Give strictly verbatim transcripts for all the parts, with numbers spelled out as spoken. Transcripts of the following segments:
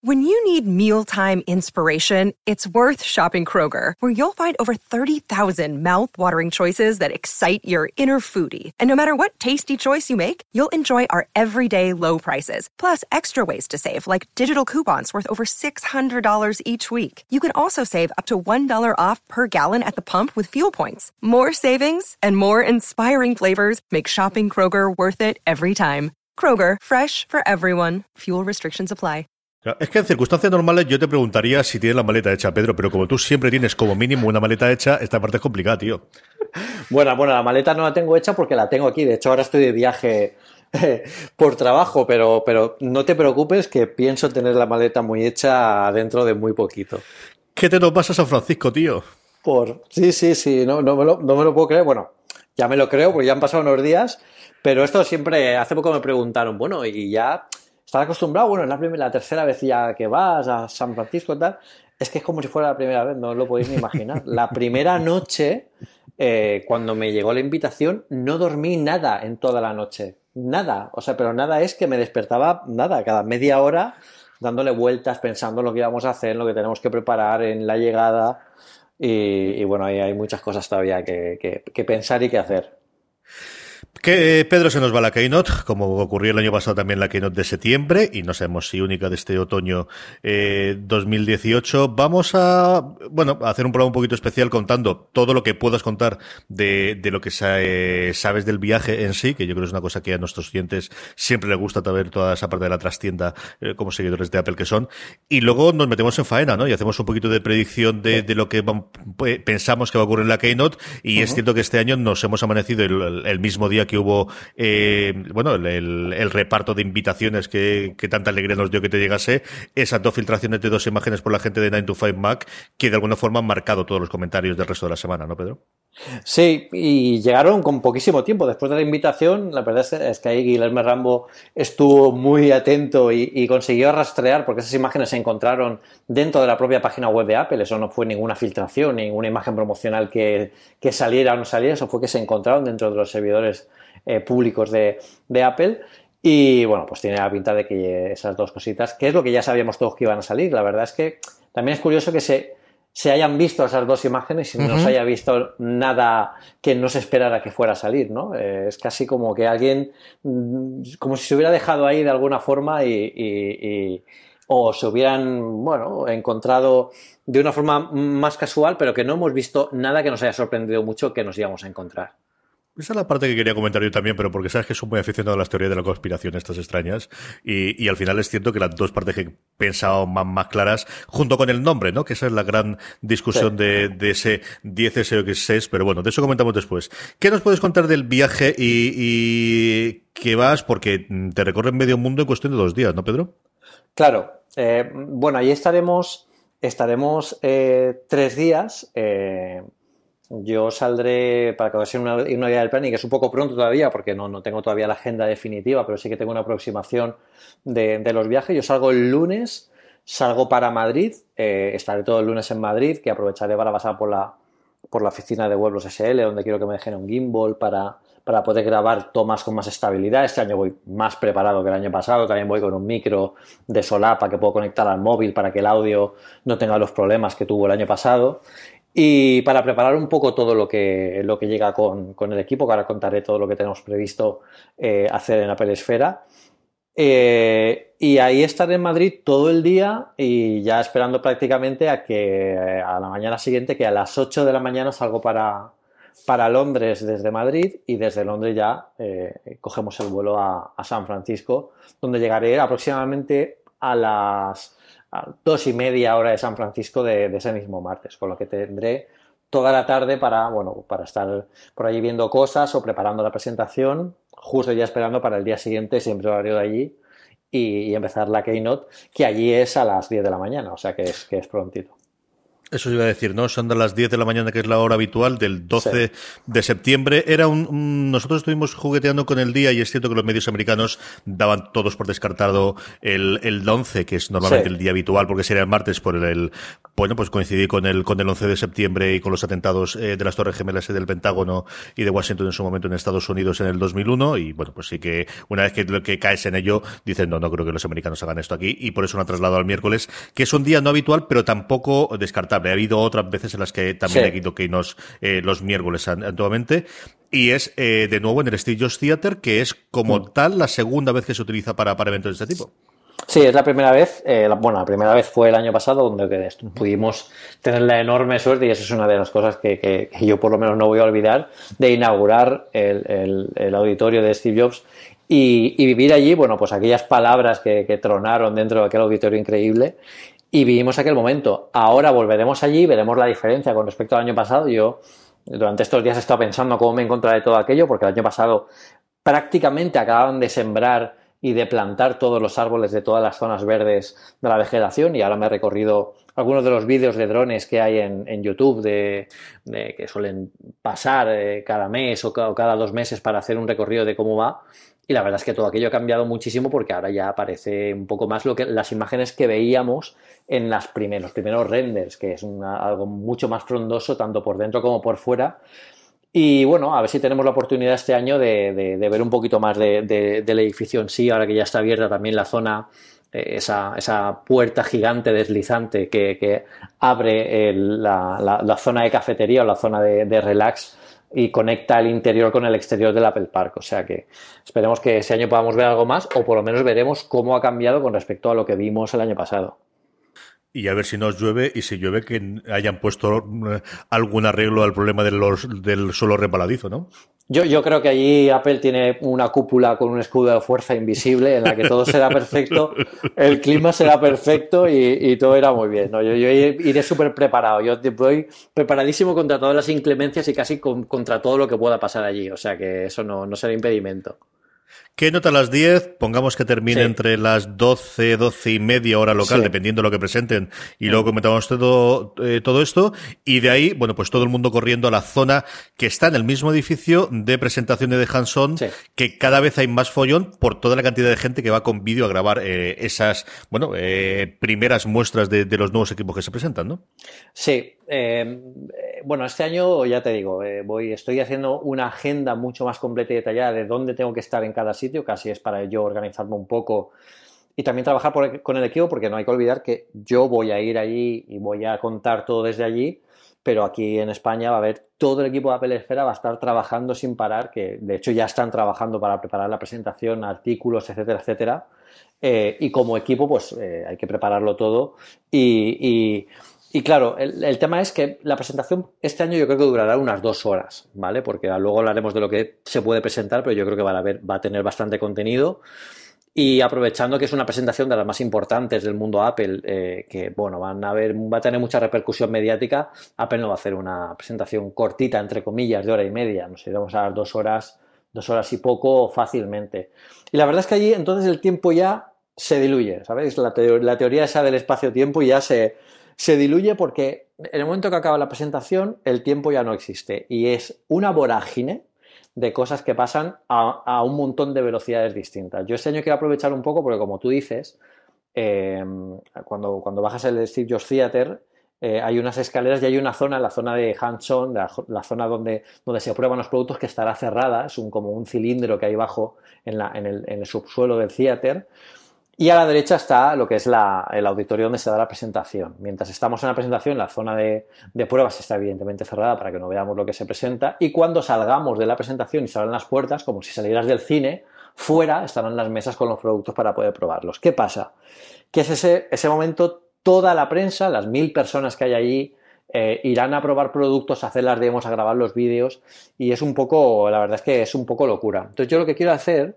When you need mealtime inspiration, it's worth shopping Kroger, where you'll find over thirty thousand mouth-watering choices that excite your inner foodie. And no matter what tasty choice you make, you'll enjoy our everyday low prices, plus extra ways to save, like digital coupons worth over six hundred dollars each week. You can also save up to one dollar off per gallon at the pump with fuel points. More savings and more inspiring flavors make shopping Kroger worth it every time. Kroger, fresh for everyone. Fuel restrictions apply. Es que en circunstancias normales yo te preguntaría si tienes la maleta hecha, Pedro, pero como tú siempre tienes como mínimo una maleta hecha, esta parte es complicada, tío. Bueno, bueno, la maleta no la tengo hecha porque la tengo aquí. De hecho, ahora estoy de viaje eh, por trabajo, pero, pero no te preocupes que pienso tener la maleta muy hecha dentro de muy poquito. ¿Qué te nos pasa a San Francisco, tío? Por Sí, sí, sí, no, no, me lo, no me lo puedo creer. Bueno, ya me lo creo porque ya han pasado unos días, pero esto siempre, hace poco me preguntaron, bueno, y ya... ¿Estás acostumbrado? Bueno, es la, primera, la tercera vez ya que vas a San Francisco y tal. Es que es como si fuera la primera vez, no lo podéis ni imaginar. La primera noche, eh, cuando me llegó la invitación, no dormí nada en toda la noche. Nada. O sea, pero nada es que me despertaba, nada, cada media hora dándole vueltas, pensando en lo que íbamos a hacer, en lo que tenemos que preparar, en la llegada. Y, y bueno, ahí hay muchas cosas todavía que, que, que pensar y que hacer. Que eh, Pedro, se nos va la Keynote, como ocurrió el año pasado también la Keynote de septiembre, y no sabemos si única de este otoño eh, dos mil dieciocho. Vamos a, bueno, a hacer un programa un poquito especial contando todo lo que puedas contar de, de lo que sa- eh, sabes del viaje en sí, que yo creo que es una cosa que a nuestros clientes siempre les gusta saber toda esa parte de la trastienda, eh, como seguidores de Apple que son. Y luego nos metemos en faena, ¿no? Y hacemos un poquito de predicción de, de lo que vam- pues, pensamos que va a ocurrir en la Keynote, y uh-huh. Es cierto que este año nos hemos amanecido el, el mismo día que hubo eh, bueno el, el, el reparto de invitaciones que, que tanta alegría nos dio que te llegase, esas dos filtraciones de dos imágenes por la gente de nine to five Mac que de alguna forma han marcado todos los comentarios del resto de la semana, ¿no, Pedro? Sí, y llegaron con poquísimo tiempo después de la invitación. La verdad es que ahí Guillermo Rambo estuvo muy atento y, y consiguió rastrear, porque esas imágenes se encontraron dentro de la propia página web de Apple. Eso no fue ninguna filtración, ninguna imagen promocional que, que saliera o no saliera. Eso fue que se encontraron dentro de los servidores eh, públicos de, de Apple. Y bueno, pues tiene la pinta de que esas dos cositas, que es lo que ya sabíamos todos que iban a salir. La verdad es que también es curioso que se... se hayan visto esas dos imágenes y no uh-huh. se haya visto nada que no se esperara que fuera a salir, ¿no? Eh, es casi como que alguien, como si se hubiera dejado ahí de alguna forma y, y, y o se hubieran, bueno, encontrado de una forma más casual, pero que no hemos visto nada que nos haya sorprendido mucho que nos íbamos a encontrar. Esa es la parte que quería comentar yo también, pero porque sabes que soy muy aficionado a las teorías de la conspiración, estas extrañas, y, y al final es cierto que las dos partes que he pensado más, más claras, junto con el nombre, ¿no? Que esa es la gran discusión sí. de, de ese diez S X seis, pero bueno, de eso comentamos después. ¿Qué nos puedes contar del viaje y, y que vas? Porque te recorren medio mundo en cuestión de dos días, ¿no, Pedro? Claro. Eh, bueno, ahí estaremos, estaremos eh, tres días, eh, Yo saldré, para que os hagáis una, una idea del planning, que es un poco pronto todavía porque no, no tengo todavía la agenda definitiva, pero sí que tengo una aproximación de, de los viajes. Yo salgo el lunes, salgo para Madrid, eh, estaré todo el lunes en Madrid, que aprovecharé para pasar por la, por la oficina de Huevos S L, donde quiero que me dejen un gimbal para, para poder grabar tomas con más estabilidad. Este año voy más preparado que el año pasado, también voy con un micro de solapa que puedo conectar al móvil para que el audio no tenga los problemas que tuvo el año pasado. Y para preparar un poco todo lo que, lo que llega con, con el equipo, que ahora contaré todo lo que tenemos previsto eh, hacer en Apple Esfera. Eh, y ahí estaré en Madrid todo el día y ya esperando prácticamente a que a la mañana siguiente, que a las ocho de la mañana salgo para, para Londres desde Madrid, y desde Londres ya eh, cogemos el vuelo a, a San Francisco, donde llegaré aproximadamente a las... a dos y media hora de San Francisco de, de ese mismo martes, con lo que tendré toda la tarde para, bueno, para estar por allí viendo cosas o preparando la presentación, justo ya esperando para el día siguiente, siempre horario de allí, y, y empezar la Keynote, que allí es a las diez de la mañana, o sea que es, que es prontito. Eso iba a decir, ¿no? Son de las diez de la mañana, que es la hora habitual, del doce sí. de septiembre. Era un, un... Nosotros estuvimos jugueteando con el día y es cierto que los medios americanos daban todos por descartado el, el once, que es normalmente sí. el día habitual, porque sería el martes por el... el bueno, pues coincidí con el con el once de septiembre y con los atentados eh, de las Torres Gemelas y del Pentágono y de Washington en su momento en Estados Unidos en el dos mil uno. Y bueno, pues sí que una vez que, que caes en ello, dicen, no, no creo que los americanos hagan esto aquí. Y por eso lo han trasladado al miércoles, que es un día no habitual, pero tampoco descartable. Ha habido otras veces en las que también sí. hay keynote eh, los miércoles actualmente. Y es, eh, de nuevo, en el Steve Jobs Theater, que es como mm. tal la segunda vez que se utiliza para, para eventos de este tipo. Sí, es la primera vez. Eh, la, bueno, la primera vez fue el año pasado, donde que uh-huh. pudimos tener la enorme suerte, y eso es una de las cosas que, que, que yo por lo menos no voy a olvidar, de inaugurar el, el, el auditorio de Steve Jobs y, y vivir allí, bueno, pues aquellas palabras que, que tronaron dentro de aquel auditorio increíble. Y vivimos aquel momento. Ahora volveremos allí, veremos la diferencia con respecto al año pasado. Yo durante estos días he estado pensando cómo me encontraré de todo aquello, porque el año pasado prácticamente acababan de sembrar y de plantar todos los árboles de todas las zonas verdes de la vegetación, y ahora me he recorrido algunos de los vídeos de drones que hay en, en YouTube de, de que suelen pasar eh, cada mes o cada, o cada dos meses para hacer un recorrido de cómo va. Y la verdad es que todo aquello ha cambiado muchísimo, porque ahora ya aparece un poco más lo que las imágenes que veíamos en las primeros, los primeros renders, que es una, algo mucho más frondoso tanto por dentro como por fuera. Y bueno, a ver si tenemos la oportunidad este año de, de, de ver un poquito más de, de, del edificio en sí, ahora que ya está abierta también la zona, eh, esa, esa puerta gigante deslizante que, que abre el, la, la, la zona de cafetería o la zona de, de relax, y conecta el interior con el exterior del Apple Park. O sea que esperemos que ese año podamos ver algo más, o por lo menos veremos cómo ha cambiado con respecto a lo que vimos el año pasado. Y a ver si nos llueve, y si llueve que hayan puesto algún arreglo al problema de los, del suelo resbaladizo, ¿no? Yo, yo creo que allí Apple tiene una cúpula con un escudo de fuerza invisible en la que todo será perfecto, el clima será perfecto y, y todo irá muy bien, ¿no? Yo, yo iré súper preparado, yo voy preparadísimo contra todas las inclemencias y casi con, contra todo lo que pueda pasar allí, o sea que eso no, no será impedimento. ¿Qué nota a las diez? Pongamos que termine sí. entre las doce, doce y media hora local, sí. dependiendo de lo que presenten, y luego comentamos todo, eh, todo esto, y de ahí, bueno, pues todo el mundo corriendo a la zona que está en el mismo edificio de presentaciones de hands-on, sí. que cada vez hay más follón por toda la cantidad de gente que va con vídeo a grabar eh, esas, bueno, eh, primeras muestras de, de los nuevos equipos que se presentan, ¿no? Sí. Eh, bueno, este año, ya te digo, eh, voy, estoy haciendo una agenda mucho más completa y detallada de dónde tengo que estar en cada sitio, casi es para yo organizarme un poco y también trabajar por, con el equipo, porque no hay que olvidar que yo voy a ir allí y voy a contar todo desde allí, pero aquí en España va a haber todo el equipo de Apple Esfera, va a estar trabajando sin parar, que de hecho ya están trabajando para preparar la presentación, artículos, etcétera, etcétera, eh, y como equipo pues eh, hay que prepararlo todo y... y Y claro, el, el tema es que la presentación este año yo creo que durará unas dos horas, ¿vale? Porque luego hablaremos de lo que se puede presentar, pero yo creo que va a, haber, va a tener bastante contenido. Y aprovechando que es una presentación de las más importantes del mundo Apple, eh, que bueno, van a ver, va a tener mucha repercusión mediática, Apple no va a hacer una presentación cortita, entre comillas, de hora y media. Nos iremos a dar dos horas, dos horas y poco fácilmente. Y la verdad es que allí entonces el tiempo ya se diluye, ¿sabéis? La, teo- la teoría esa del espacio-tiempo ya se... se diluye, porque en el momento que acaba la presentación el tiempo ya no existe y es una vorágine de cosas que pasan a, a un montón de velocidades distintas. Yo este año quiero aprovechar un poco porque, como tú dices, eh, cuando, cuando bajas el Steve Jobs Theater eh, hay unas escaleras y hay una zona, la zona de hands-on, la, la zona donde, donde se prueban los productos, que estará cerrada, es un, como un cilindro que hay bajo en, la, en, el, en el subsuelo del theater. Y a la derecha está lo que es la, el auditorio donde se da la presentación. Mientras estamos en la presentación, la zona de, de pruebas está evidentemente cerrada para que no veamos lo que se presenta. Y cuando salgamos de la presentación y se abran las puertas, como si salieras del cine, fuera estarán las mesas con los productos para poder probarlos. ¿Qué pasa? Que es ese, ese momento, toda la prensa, las mil personas que hay allí, eh, irán a probar productos, a hacer las demos, a grabar los vídeos. Y es un poco, la verdad es que es un poco locura. Entonces yo lo que quiero hacer...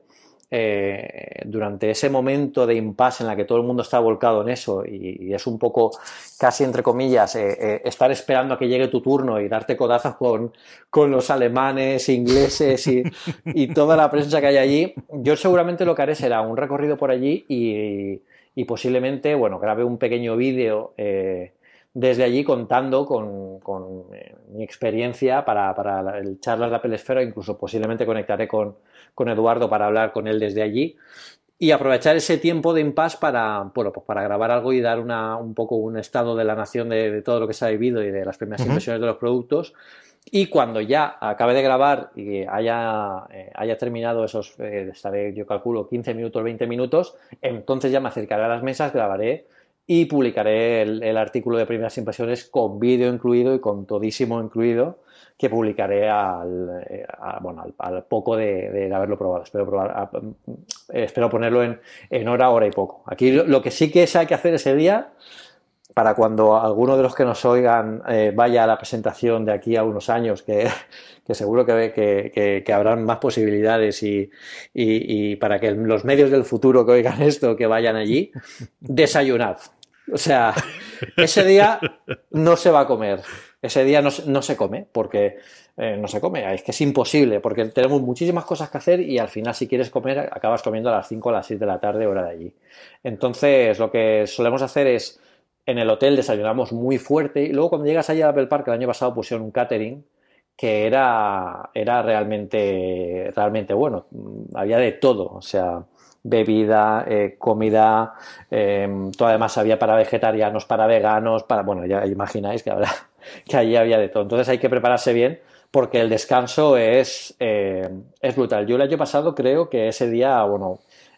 Eh, durante ese momento de impasse en la que todo el mundo está volcado en eso y, y es un poco, casi entre comillas, eh, eh, estar esperando a que llegue tu turno y darte codazos con, con los alemanes, ingleses y, y toda la prensa que hay allí, yo seguramente lo que haré será un recorrido por allí y, y posiblemente, bueno, grabe un pequeño vídeo eh, desde allí contando con, con eh, mi experiencia para, para el charlas de Apple Esfera, incluso posiblemente conectaré con, con Eduardo para hablar con él desde allí y aprovechar ese tiempo de impasse para, bueno, pues para grabar algo y dar una, un poco un estado de la nación de, de todo lo que se ha vivido y de las primeras uh-huh. impresiones de los productos. Y cuando ya acabe de grabar y haya, eh, haya terminado esos, eh, estaré, yo calculo, quince minutos, veinte minutos, entonces ya me acercaré a las mesas, grabaré y publicaré el, el artículo de primeras impresiones con vídeo incluido y con todísimo incluido, que publicaré al, a, bueno, al, al poco de, de haberlo probado. Espero, probar, a, espero ponerlo en, en hora, hora y poco. Aquí lo, lo que sí que hay que hacer ese día, para cuando alguno de los que nos oigan eh, vaya a la presentación de aquí a unos años, que, que seguro que, que, que, que habrán más posibilidades y, y, y para que los medios del futuro que oigan esto, que vayan allí, desayunad. O sea, ese día no se va a comer. Ese día no, no se come, porque eh, no se come, es que es imposible, porque tenemos muchísimas cosas que hacer y al final si quieres comer acabas comiendo a las cinco o a las seis de la tarde, hora de allí. Entonces lo que solemos hacer es, en el hotel desayunamos muy fuerte y luego cuando llegas allí al Apple Park, el año pasado pusieron un catering que era, era realmente, realmente bueno, había de todo, o sea, bebida, eh, comida, eh, todo además había para vegetarianos, para veganos, para, bueno, ya imagináis que habrá, que allí había de todo. Entonces hay que prepararse bien porque el descanso es, eh, es brutal. Yo el año pasado creo que ese día, bueno,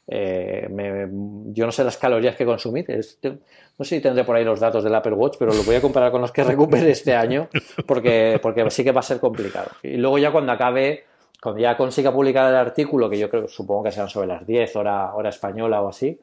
eh, me, yo no sé las calorías que consumí, es, no sé si tendré por ahí los datos del Apple Watch, pero lo voy a comparar con los que recupere este año porque, porque sí que va a ser complicado. Y luego ya cuando acabe, cuando ya consiga publicar el artículo, que yo creo, supongo que serán sobre las diez, hora, hora española o así,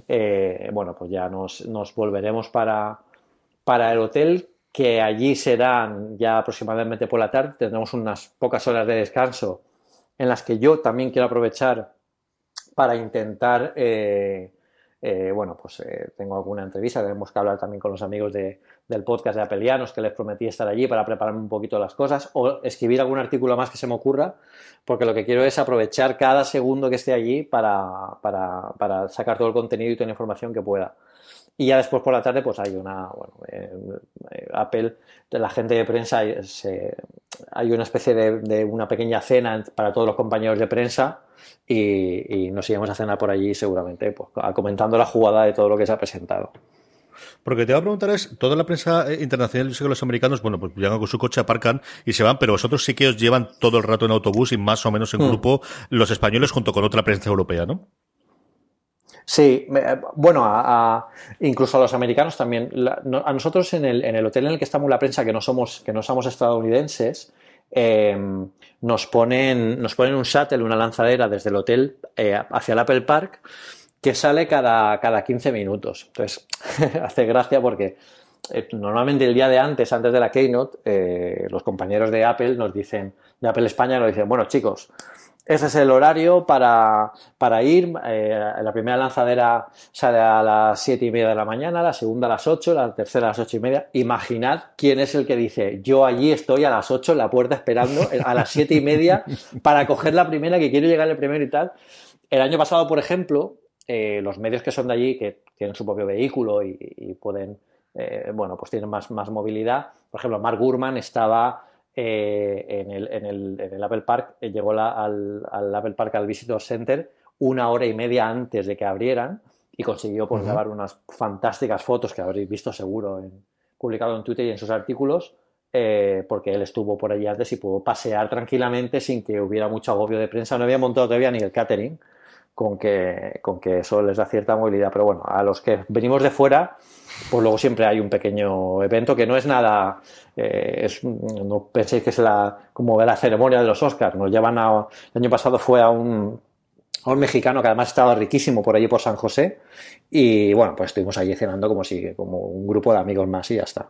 eh, bueno, pues ya nos, nos volveremos para, para el hotel, que allí serán ya aproximadamente por la tarde, tendremos unas pocas horas de descanso en las que yo también quiero aprovechar para intentar, eh, eh, bueno, pues eh, tengo alguna entrevista, tenemos que hablar también con los amigos de, del podcast de Apelianos, que les prometí estar allí para prepararme un poquito las cosas, o escribir algún artículo más que se me ocurra, porque lo que quiero es aprovechar cada segundo que esté allí para, para, para sacar todo el contenido y toda la información que pueda. Y ya después por la tarde pues hay una, bueno, eh, eh, Apple, de la gente de prensa, se, hay una especie de, de una pequeña cena para todos los compañeros de prensa y, y nos iremos a cenar por allí seguramente, pues, comentando la jugada de todo lo que se ha presentado. Porque te voy a preguntar es, toda la prensa internacional, yo sé que los americanos, bueno, pues llegan con su coche, aparcan y se van, pero vosotros sí que os llevan todo el rato en autobús y más o menos en mm. grupo los españoles junto con otra prensa europea, ¿no? Sí, bueno, a, a, incluso a los americanos también. La, no, a nosotros en el, en el hotel en el que estamos la prensa, que no somos, que no somos estadounidenses, eh, nos ponen, nos ponen un shuttle, una lanzadera desde el hotel eh, hacia el Apple Park, que sale cada, cada quince minutos. Entonces, hace gracia porque eh, normalmente el día de antes, antes de la Keynote, eh, los compañeros de Apple nos dicen, de Apple España nos dicen, bueno, chicos, ese es el horario para, para ir. Eh, la primera lanzadera sale a las siete y media de la mañana, la segunda a las ocho, la tercera a las ocho y media. Imaginad quién es el que dice, yo allí estoy a las ocho en la puerta esperando a las siete y media para coger la primera, que quiero llegar el primero y tal. El año pasado, por ejemplo, eh, los medios que son de allí, que tienen su propio vehículo y, y pueden, eh, bueno, pues tienen más, más movilidad. Por ejemplo, Mark Gurman estaba... Eh, en, el, en, el, en el Apple Park, eh, llegó la, al, al Apple Park, al Visitor Center, una hora y media antes de que abrieran y consiguió pues, uh-huh. grabar unas fantásticas fotos que habréis visto seguro, en, publicado en Twitter y en sus artículos, eh, porque él estuvo por allí antes y pudo pasear tranquilamente sin que hubiera mucho agobio de prensa. No había montado todavía ni el catering, con que, con que eso les da cierta movilidad. Pero bueno, a los que venimos de fuera, pues luego siempre hay un pequeño evento que no es nada, eh, es, no penséis que es la, como la ceremonia de los Oscars. Nos llevan a, el año pasado fue a un, a un mexicano que además estaba riquísimo por allí por San José y bueno, pues estuvimos allí cenando como si, como un grupo de amigos más y ya está.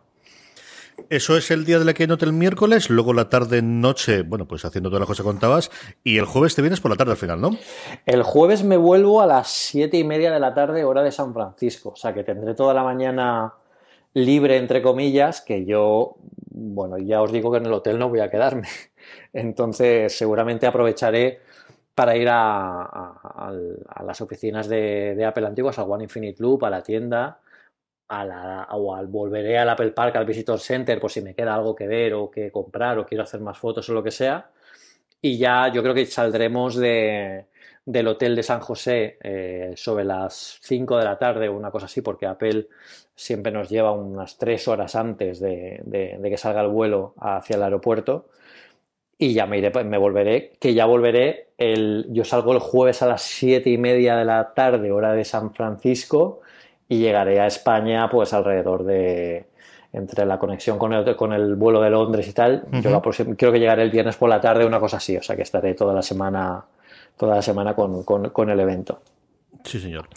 Eso es el día de la Keynote el miércoles, luego la tarde-noche, bueno, pues haciendo todas las cosas que contabas, y el jueves te vienes por la tarde al final, ¿no? El jueves me vuelvo a las siete y media de la tarde, hora de San Francisco, o sea que tendré toda la mañana libre, entre comillas, que yo, bueno, ya os digo que en el hotel no voy a quedarme, entonces seguramente aprovecharé para ir a, a, a, a las oficinas de, de Apple antiguas, a One Infinite Loop, a la tienda, a la, o al volveré al Apple Park, al Visitor Center, por si me queda algo que ver o que comprar o quiero hacer más fotos o lo que sea. Y ya yo creo que saldremos de, del hotel de San José eh, sobre las cinco de la tarde o una cosa así, porque Apple siempre nos lleva unas tres horas antes de, de, de que salga el vuelo hacia el aeropuerto. Y ya me iré, me volveré, que ya volveré, el, yo salgo el jueves a las siete y media de la tarde, hora de San Francisco, y llegaré a España pues alrededor de, entre la conexión con el, con el vuelo de Londres y tal, uh-huh. yo la próxima, creo que llegaré el viernes por la tarde, una cosa así, o sea que estaré toda la semana, toda la semana con, con, con el evento. Sí, señor.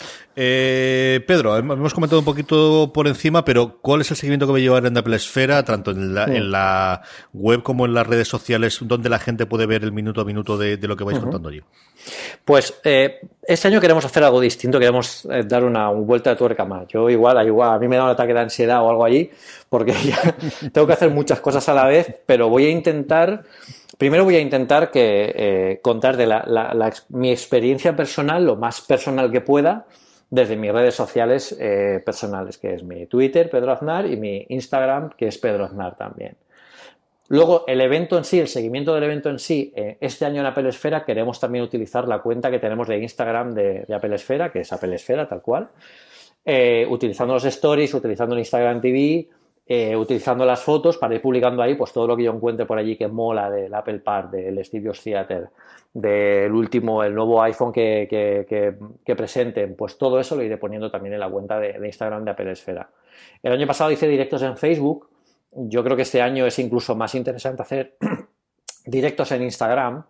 Eh, Pedro, hemos comentado un poquito por encima, pero ¿cuál es el seguimiento que va a llevar en Apple Esfera, tanto en la, sí. en la web como en las redes sociales, donde la gente puede ver el minuto a minuto de, de lo que vais uh-huh. contando allí? Pues eh, este año queremos hacer algo distinto, queremos eh, dar una, una vuelta de tuerca más. Yo igual, igual, a mí me da un ataque de ansiedad o algo allí, porque ya tengo que hacer muchas cosas a la vez, pero voy a intentar... Primero voy a intentar que eh, contar de la, la, la, mi experiencia personal, lo más personal que pueda, desde mis redes sociales eh, personales, que es mi Twitter, Pedro Aznar, y mi Instagram, que es Pedro Aznar también. Luego, el evento en sí, el seguimiento del evento en sí, eh, este año en Apple Esfera queremos también utilizar la cuenta que tenemos de Instagram de, de Apple Esfera, que es Apple Esfera, tal cual, eh, utilizando los stories, utilizando el Instagram T V, Eh, utilizando las fotos para ir publicando ahí pues todo lo que yo encuentre por allí que mola del Apple Park, del Studios Theater, del último, el nuevo iPhone que, que, que, que presenten, pues todo eso lo iré poniendo también en la cuenta de, de Instagram de Apple Esfera. El año pasado hice directos en Facebook, yo creo que este año es incluso más interesante hacer directos en Instagram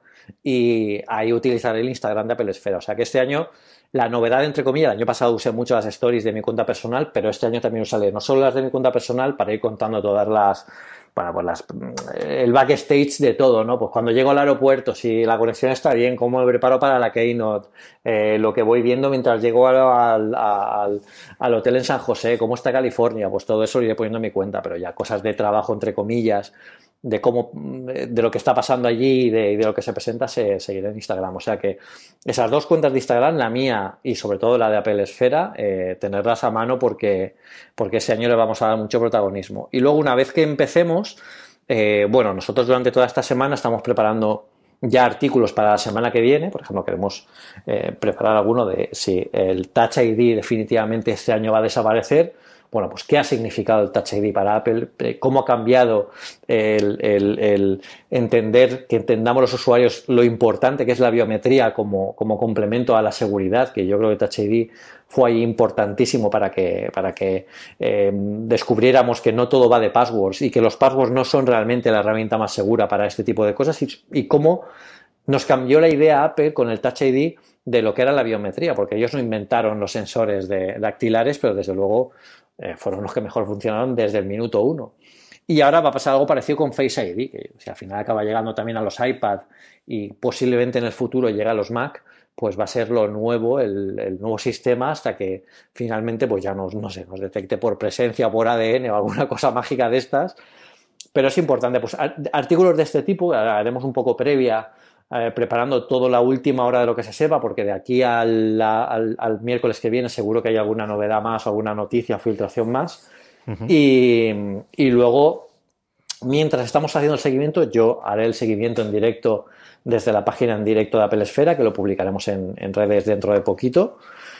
y ahí utilizar el Instagram de Apple Esfera, o sea que este año la novedad, entre comillas, el año pasado usé mucho las stories de mi cuenta personal, pero este año también usaré no solo las de mi cuenta personal para ir contando todas las, bueno, pues las, el backstage de todo, ¿no? Pues cuando llego al aeropuerto, si la conexión está bien, cómo me preparo para la Keynote, eh, lo que voy viendo mientras llego al, al, al, al hotel en San José, cómo está California, pues todo eso lo iré poniendo en mi cuenta, pero ya cosas de trabajo, entre comillas, de cómo, de lo que está pasando allí y de, de lo que se presenta, se seguirá en Instagram. O sea que esas dos cuentas de Instagram, la mía y sobre todo la de Apple Esfera, eh, tenerlas a mano porque, porque ese año le vamos a dar mucho protagonismo. Y luego, una vez que empecemos, eh, bueno, nosotros durante toda esta semana estamos preparando ya artículos para la semana que viene. Por ejemplo, queremos eh, preparar alguno de si el Touch I D definitivamente este año va a desaparecer. Bueno, pues qué ha significado el Touch I D para Apple, cómo ha cambiado el, el, el entender, que entendamos los usuarios lo importante que es la biometría como, como complemento a la seguridad, que yo creo que Touch I D fue ahí importantísimo para que, para que eh, descubriéramos que no todo va de passwords y que los passwords no son realmente la herramienta más segura para este tipo de cosas y, y cómo nos cambió la idea Apple con el Touch I D de lo que era la biometría, porque ellos no inventaron los sensores de dactilares, pero desde luego eh, fueron los que mejor funcionaron desde el minuto uno. Y ahora va a pasar algo parecido con Face I D, que si al final acaba llegando también a los iPad y posiblemente en el futuro llega a los Mac, pues va a ser lo nuevo, el, el nuevo sistema hasta que finalmente pues ya nos, no sé, nos detecte por presencia o por A D N o alguna cosa mágica de estas. Pero es importante, pues artículos de este tipo, haremos un poco previa, Eh, preparando todo la última hora de lo que se sepa, porque de aquí al, al, al miércoles que viene seguro que hay alguna novedad más o alguna noticia o filtración más. Uh-huh. y, y luego, mientras estamos haciendo el seguimiento, yo haré el seguimiento en directo desde la página en directo de Apple Esfera, que lo publicaremos en, en redes dentro de poquito,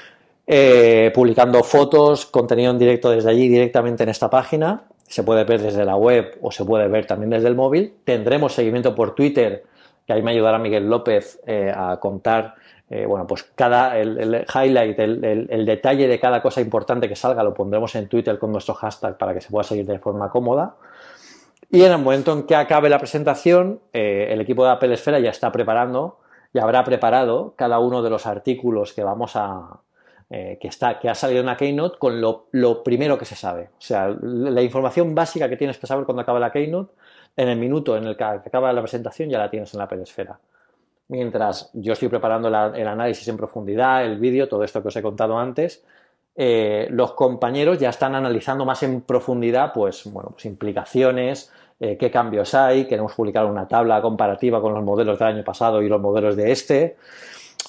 eh, publicando fotos, contenido en directo desde allí directamente en esta página. Se puede ver desde la web o se puede ver también desde el móvil. Tendremos seguimiento por Twitter, que ahí me ayudará Miguel López eh, a contar, eh, bueno, pues cada, el, el highlight, el, el, el detalle de cada cosa importante que salga lo pondremos en Twitter con nuestro hashtag para que se pueda seguir de forma cómoda. Y en el momento en que acabe la presentación, eh, el equipo de Apple Esfera ya está preparando, ya habrá preparado cada uno de los artículos que vamos a, eh, que está, que ha salido en la Keynote con lo, lo primero que se sabe. O sea, la información básica que tienes que saber cuando acabe la Keynote, en el minuto en el que acaba la presentación ya la tienes en la Apple Esfera. Mientras yo estoy preparando la, el análisis en profundidad, el vídeo, todo esto que os he contado antes, eh, los compañeros ya están analizando más en profundidad pues, bueno, pues implicaciones, eh, qué cambios hay, queremos publicar una tabla comparativa con los modelos del año pasado y los modelos de este.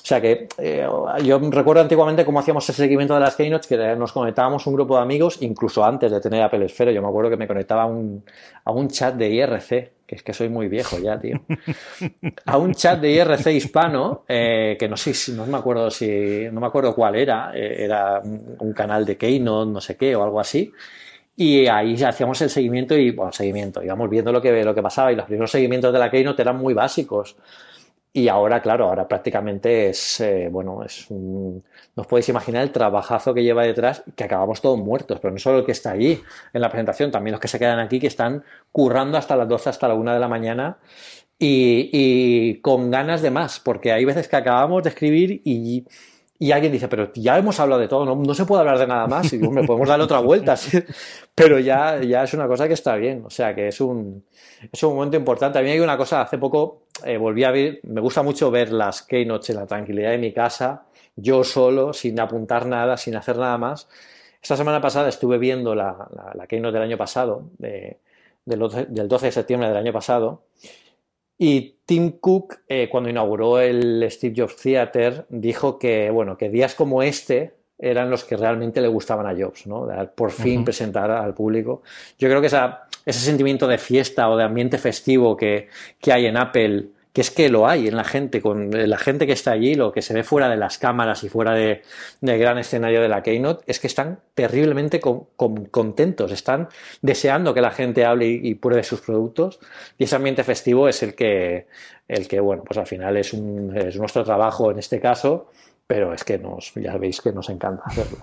O sea que eh, yo recuerdo antiguamente cómo hacíamos el seguimiento de las Keynotes, que nos conectábamos un grupo de amigos, incluso antes de tener Apple Esfera. Yo me acuerdo que me conectaba a un, a un chat de I R C, que es que soy muy viejo ya, tío. A un chat de I R C hispano, eh, que no sé si, no me acuerdo si, no me acuerdo cuál era, eh, era un canal de Keynote, no sé qué, o algo así. Y ahí hacíamos el seguimiento y, bueno, seguimiento, íbamos viendo lo que, lo que pasaba, y los primeros seguimientos de la Keynote eran muy básicos. Y ahora, claro, ahora prácticamente es, eh, bueno, es un, no os podéis imaginar el trabajazo que lleva detrás, que acabamos todos muertos, pero no solo el que está allí en la presentación, también los que se quedan aquí, que están currando hasta las doce, hasta la una de la mañana y, y con ganas de más, porque hay veces que acabamos de escribir y, y alguien dice, pero ya hemos hablado de todo, no, no se puede hablar de nada más, y digo, hombre, podemos darle otra vuelta, ¿sí? Pero ya, ya es una cosa que está bien, o sea, que es un, es un momento importante. A mí hay una cosa, hace poco eh, volví a ver, me gusta mucho ver las Keynotes en la tranquilidad de mi casa, yo solo, sin apuntar nada, sin hacer nada más. Esta semana pasada estuve viendo la, la, la Keynote del año pasado, de, del, del doce de septiembre del año pasado, y Tim Cook, eh, cuando inauguró el Steve Jobs Theater, dijo que, bueno, que días como este eran los que realmente le gustaban a Jobs, ¿no? Por fin uh-huh. presentar al público. Yo creo que esa, ese sentimiento de fiesta o de ambiente festivo que, que hay en Apple, que es que lo hay en la gente, con la gente que está allí, lo que se ve fuera de las cámaras y fuera de, del gran escenario de la Keynote, es que están terriblemente con, con, contentos, están deseando que la gente hable y, y pruebe sus productos, y ese ambiente festivo es el que, el que bueno, pues al final es, un, es nuestro trabajo en este caso, pero es que nos, ya veis que nos encanta hacerlo.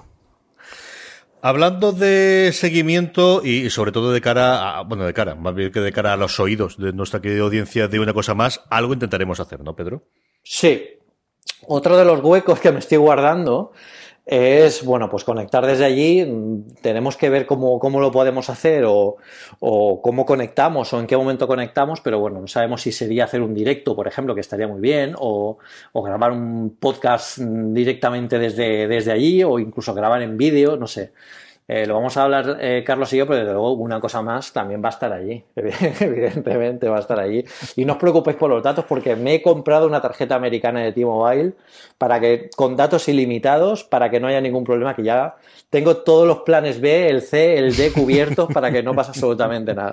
Hablando de seguimiento y sobre todo de cara a, bueno, de cara, más bien que de cara a los oídos de nuestra querida audiencia de una cosa más, algo intentaremos hacer, ¿no, Pedro? Sí. Otro de los huecos que me estoy guardando es, bueno, pues conectar desde allí. Tenemos que ver cómo, cómo lo podemos hacer o, o cómo conectamos o en qué momento conectamos, pero bueno, no sabemos si sería hacer un directo, por ejemplo, que estaría muy bien, o, o grabar un podcast directamente desde, desde allí, o incluso grabar en vídeo, no sé. Eh, lo vamos a hablar eh, Carlos y yo, pero desde luego una cosa más también va a estar allí, evidentemente va a estar allí. Y no os preocupéis por los datos, porque me he comprado una tarjeta americana de T-Mobile para que, con datos ilimitados, para que no haya ningún problema, que ya tengo todos los planes B, el C, el D cubiertos para que no pase absolutamente nada.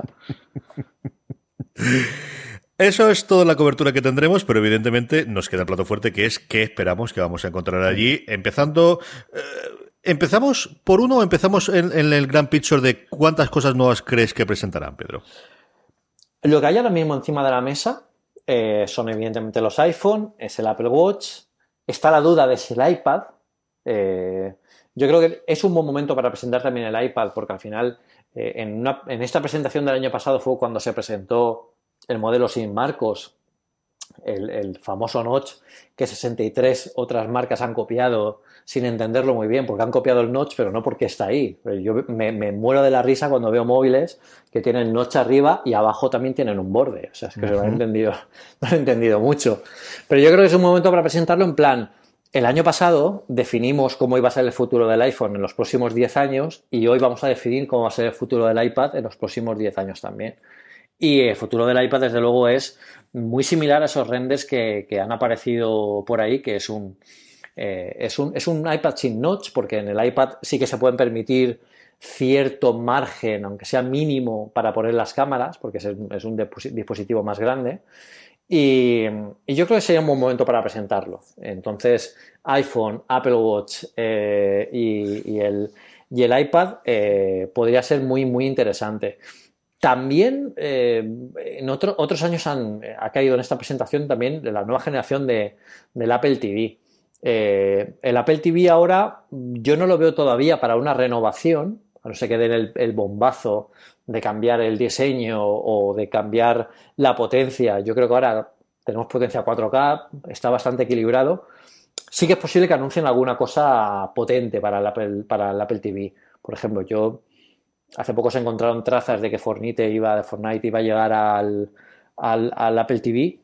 Eso es toda la cobertura que tendremos, pero evidentemente nos queda el plato fuerte, que es qué esperamos que vamos a encontrar allí, empezando... Eh, ¿Empezamos por uno o empezamos en, en el gran picture de cuántas cosas nuevas crees que presentarán, Pedro? Lo que hay ahora mismo encima de la mesa eh, son evidentemente los iPhone, es el Apple Watch, está la duda de si el iPad. Eh, yo creo que es un buen momento para presentar también el iPad, porque al final eh, en, una, en esta presentación del año pasado fue cuando se presentó el modelo sin marcos, el, el famoso Notch, que sesenta y tres otras marcas han copiado sin entenderlo muy bien, porque han copiado el notch, pero no porque está ahí. Yo me, me muero de la risa cuando veo móviles que tienen notch arriba y abajo también tienen un borde. O sea, es que uh-huh. no, lo he entendido, no lo he entendido mucho. Pero yo creo que es un momento para presentarlo en plan, el año pasado definimos cómo iba a ser el futuro del iPhone en los próximos diez años y hoy vamos a definir cómo va a ser el futuro del iPad en los próximos diez años también. Y el futuro del iPad, desde luego, es muy similar a esos renders que, que han aparecido por ahí, que es un... Eh, es, un, es un iPad sin notch, porque en el iPad sí que se pueden permitir cierto margen, aunque sea mínimo, para poner las cámaras, porque es, es un dispositivo más grande. Y, y yo creo que sería un buen momento para presentarlo. Entonces, iPhone, Apple Watch eh, y, y, el, y el iPad eh, podría ser muy, muy interesante. También eh, en otro, otros años han, ha caído en esta presentación también la nueva generación de, del Apple T V. Eh, el Apple T V ahora yo no lo veo todavía para una renovación, a no ser que den el, el bombazo de cambiar el diseño o de cambiar la potencia. Yo creo que ahora tenemos potencia cuatro K, está bastante equilibrado. Sí que es posible que anuncien alguna cosa potente para el Apple, para el Apple T V. Por ejemplo, yo hace poco se encontraron trazas de que Fortnite iba, Fortnite iba a llegar al, al, al Apple T V.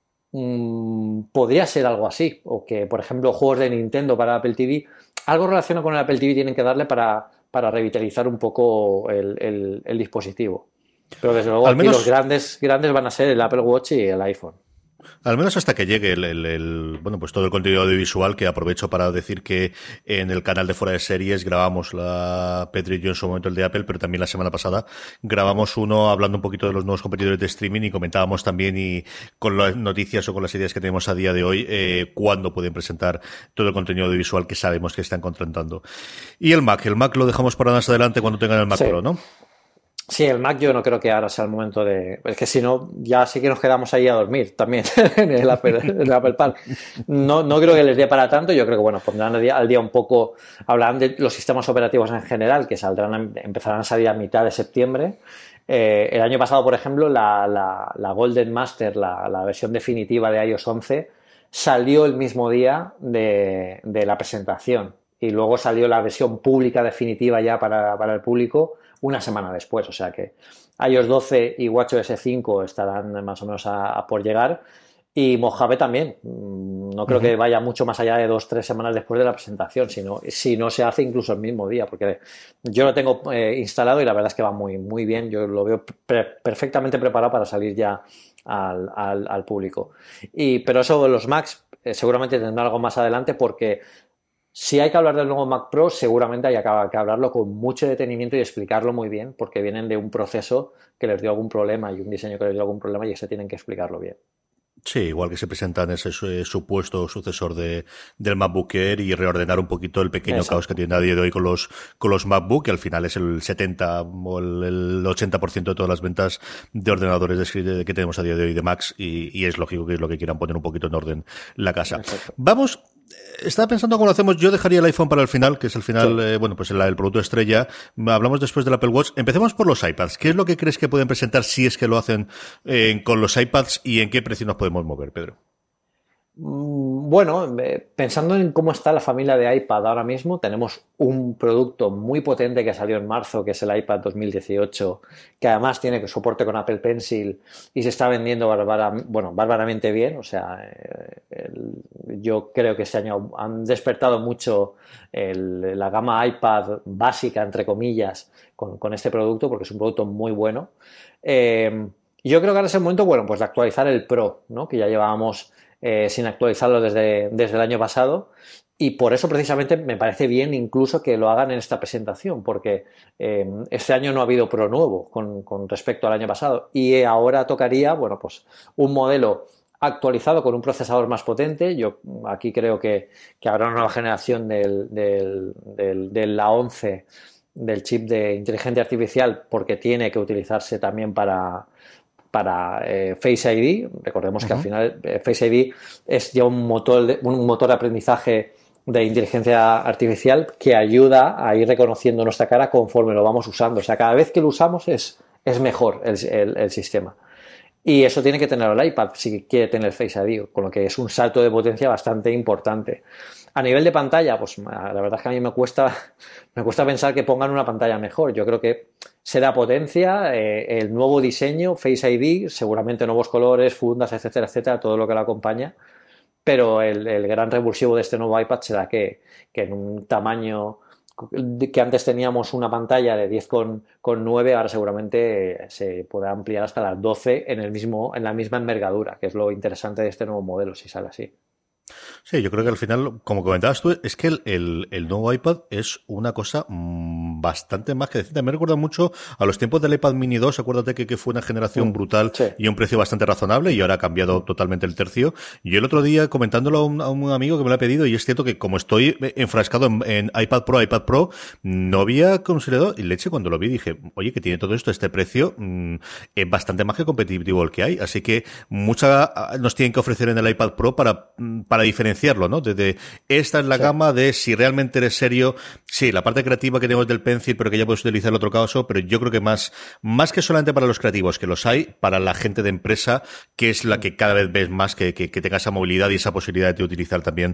Mm, podría ser algo así, o que por ejemplo juegos de Nintendo para Apple T V, algo relacionado con el Apple T V tienen que darle para, para revitalizar un poco el, el, el dispositivo, pero desde luego al aquí menos... los grandes, grandes van a ser el Apple Watch y el iPhone. Al menos hasta que llegue el, el, el bueno pues todo el contenido audiovisual, que aprovecho para decir que en el canal de Fuera de Series grabamos la Petri y yo en su momento el de Apple, pero también la semana pasada grabamos uno hablando un poquito de los nuevos competidores de streaming y comentábamos también y con las noticias o con las ideas que tenemos a día de hoy eh, cuándo pueden presentar todo el contenido audiovisual que sabemos que están contratando. Y el Mac, el Mac lo dejamos para más adelante cuando tengan el Mac sí. Pro, ¿no? Sí, el Mac yo no creo que ahora sea el momento de... Es que si no, ya sí que nos quedamos ahí a dormir también en el Apple, en el Apple Park. No, no creo que les dé para tanto. Yo creo que, bueno, pondrán al día, al día un poco... Hablarán de los sistemas operativos en general, que saldrán, empezarán a salir a mitad de septiembre. Eh, el año pasado, por ejemplo, la, la, la Golden Master, la, la versión definitiva de iOS once, salió el mismo día de, de la presentación. Y luego salió la versión pública definitiva ya para, para el público una semana después, o sea que iOS doce y watchOS cinco estarán más o menos a, a por llegar, y Mojave también. No creo uh-huh. que vaya mucho más allá de dos, tres semanas después de la presentación, sino, si no se hace incluso el mismo día, porque yo lo tengo eh, instalado y la verdad es que va muy, muy bien. Yo lo veo pre- perfectamente preparado para salir ya al, al, al público. Y, pero eso de los Macs eh, seguramente tendrá algo más adelante, porque si hay que hablar del nuevo Mac Pro, seguramente hay que hablarlo con mucho detenimiento y explicarlo muy bien, porque vienen de un proceso que les dio algún problema y un diseño que les dio algún problema, y ese tienen que explicarlo bien. Sí, igual que se presentan ese supuesto sucesor de, del MacBook Air, y reordenar un poquito el pequeño Exacto. caos que tiene a día de hoy con los, con los MacBook, que al final es el setenta o el, el ochenta por ciento de todas las ventas de ordenadores de, que tenemos a día de hoy de Macs, y, y es lógico que es lo que quieran poner un poquito en orden la casa. Exacto. Vamos... Estaba pensando cómo lo hacemos. Yo dejaría el iPhone para el final, que es el final, sí. eh, bueno, pues el, el producto estrella. Hablamos después del Apple Watch. Empecemos por los iPads. ¿Qué es lo que crees que pueden presentar si es que lo hacen eh, con los iPads, y en qué precio nos podemos mover, Pedro? Bueno, pensando en cómo está la familia de iPad ahora mismo, tenemos un producto muy potente que salió en marzo, que es el iPad dos mil dieciocho, que además tiene soporte con Apple Pencil y se está vendiendo bárbara, bueno, bárbaramente bien. O sea, el, yo creo que este año han despertado mucho el, la gama iPad básica, entre comillas, con, con este producto, porque es un producto muy bueno. Eh, yo creo que ahora es el momento, bueno, pues de actualizar el Pro, ¿no? Que ya llevábamos Eh, sin actualizarlo desde, desde el año pasado, y por eso precisamente me parece bien incluso que lo hagan en esta presentación, porque eh, este año no ha habido Pro nuevo con, con respecto al año pasado, y ahora tocaría, bueno, pues un modelo actualizado con un procesador más potente. Yo aquí creo que, que habrá una nueva generación del, del, del, de la once, del chip de inteligencia artificial, porque tiene que utilizarse también para para eh, Face I D. Recordemos uh-huh. que al final eh, Face I D es ya un motor de, un motor de aprendizaje de inteligencia artificial que ayuda a ir reconociendo nuestra cara conforme lo vamos usando. O sea, cada vez que lo usamos es, es mejor el, el, el sistema. Y eso tiene que tener el iPad si quiere tener Face I D, con lo que es un salto de potencia bastante importante. A nivel de pantalla, pues la verdad es que a mí me cuesta, me cuesta pensar que pongan una pantalla mejor. Yo creo que será potencia, eh, el nuevo diseño, Face I D, seguramente nuevos colores, fundas, etcétera, etcétera, todo lo que lo acompaña. Pero el, el gran revulsivo de este nuevo iPad será que, que en un tamaño que antes teníamos una pantalla de diez coma nueve, ahora seguramente se podrá ampliar hasta las doce en, el mismo, en la misma envergadura, que es lo interesante de este nuevo modelo, si sale así. Sí, yo creo que al final, como comentabas tú, es que el, el, el nuevo iPad es una cosa mmm, bastante más que decente. Me recuerda mucho a los tiempos del iPad Mini dos. Acuérdate que, que fue una generación mm, brutal sí. y un precio bastante razonable, y ahora ha cambiado totalmente el tercio. Yo el otro día, comentándolo a un, a un amigo que me lo ha pedido, y es cierto que como estoy enfrascado en, en iPad Pro, iPad Pro, no había considerado, y leche, cuando lo vi dije, oye, que tiene todo esto, este precio, mmm, es bastante más que competitivo el que hay. Así que mucha nos tienen que ofrecer en el iPad Pro para, para diferenciarlo, ¿no? De, de esta es la sí. gama de si realmente eres serio. Sí, la parte creativa que tenemos del Pencil, pero que ya puedes utilizar en otro caso, pero yo creo que más, más que solamente para los creativos, que los hay, para la gente de empresa, que es la que cada vez ves más que, que, que tenga esa movilidad y esa posibilidad de utilizar también.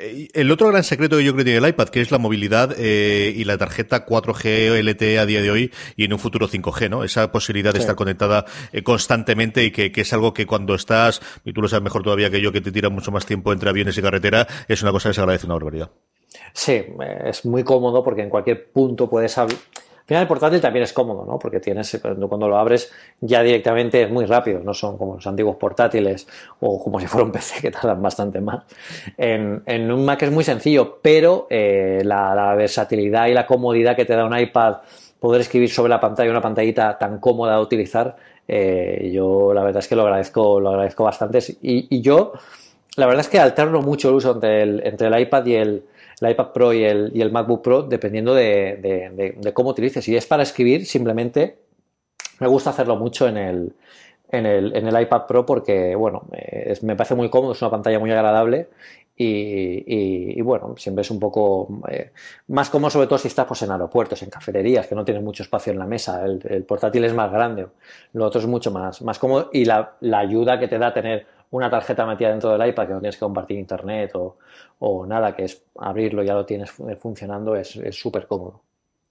El otro gran secreto que yo creo que tiene el iPad, que es la movilidad eh, y la tarjeta cuatro G L T E a día de hoy y en un futuro cinco G, ¿no? Esa posibilidad de sí. estar conectada eh, constantemente, y que, que es algo que cuando estás, y tú lo sabes mejor todavía que yo, que te tira mucho más tiempo entre aviones y carretera, es una cosa que se agradece una barbaridad. Sí, es muy cómodo porque en cualquier punto puedes hablar. Al final el portátil también es cómodo, ¿no? Porque tienes, cuando, cuando lo abres ya directamente es muy rápido, no son como los antiguos portátiles o como si fuera un P C que tardan bastante más. En, en un Mac es muy sencillo, pero eh, la, la versatilidad y la comodidad que te da un iPad, poder escribir sobre la pantalla, una pantallita tan cómoda de utilizar, eh, yo la verdad es que lo agradezco, lo agradezco bastante. Y, y yo, la verdad es que alterno mucho el uso entre el, entre el iPad y el, el iPad Pro y el, y el MacBook Pro, dependiendo de, de, de, de cómo utilices. Si es para escribir, simplemente me gusta hacerlo mucho en el, en el, en el iPad Pro porque, bueno, es, me parece muy cómodo, es una pantalla muy agradable. Y, y, y bueno, siempre es un poco eh, más cómodo, sobre todo si estás pues, en aeropuertos, en cafeterías, que no tienes mucho espacio en la mesa. El, el portátil es más grande, lo otro es mucho más, más cómodo, y la, la ayuda que te da tener una tarjeta metida dentro del iPad, que no tienes que compartir internet o, o nada, que es abrirlo y ya lo tienes funcionando, es súper cómodo.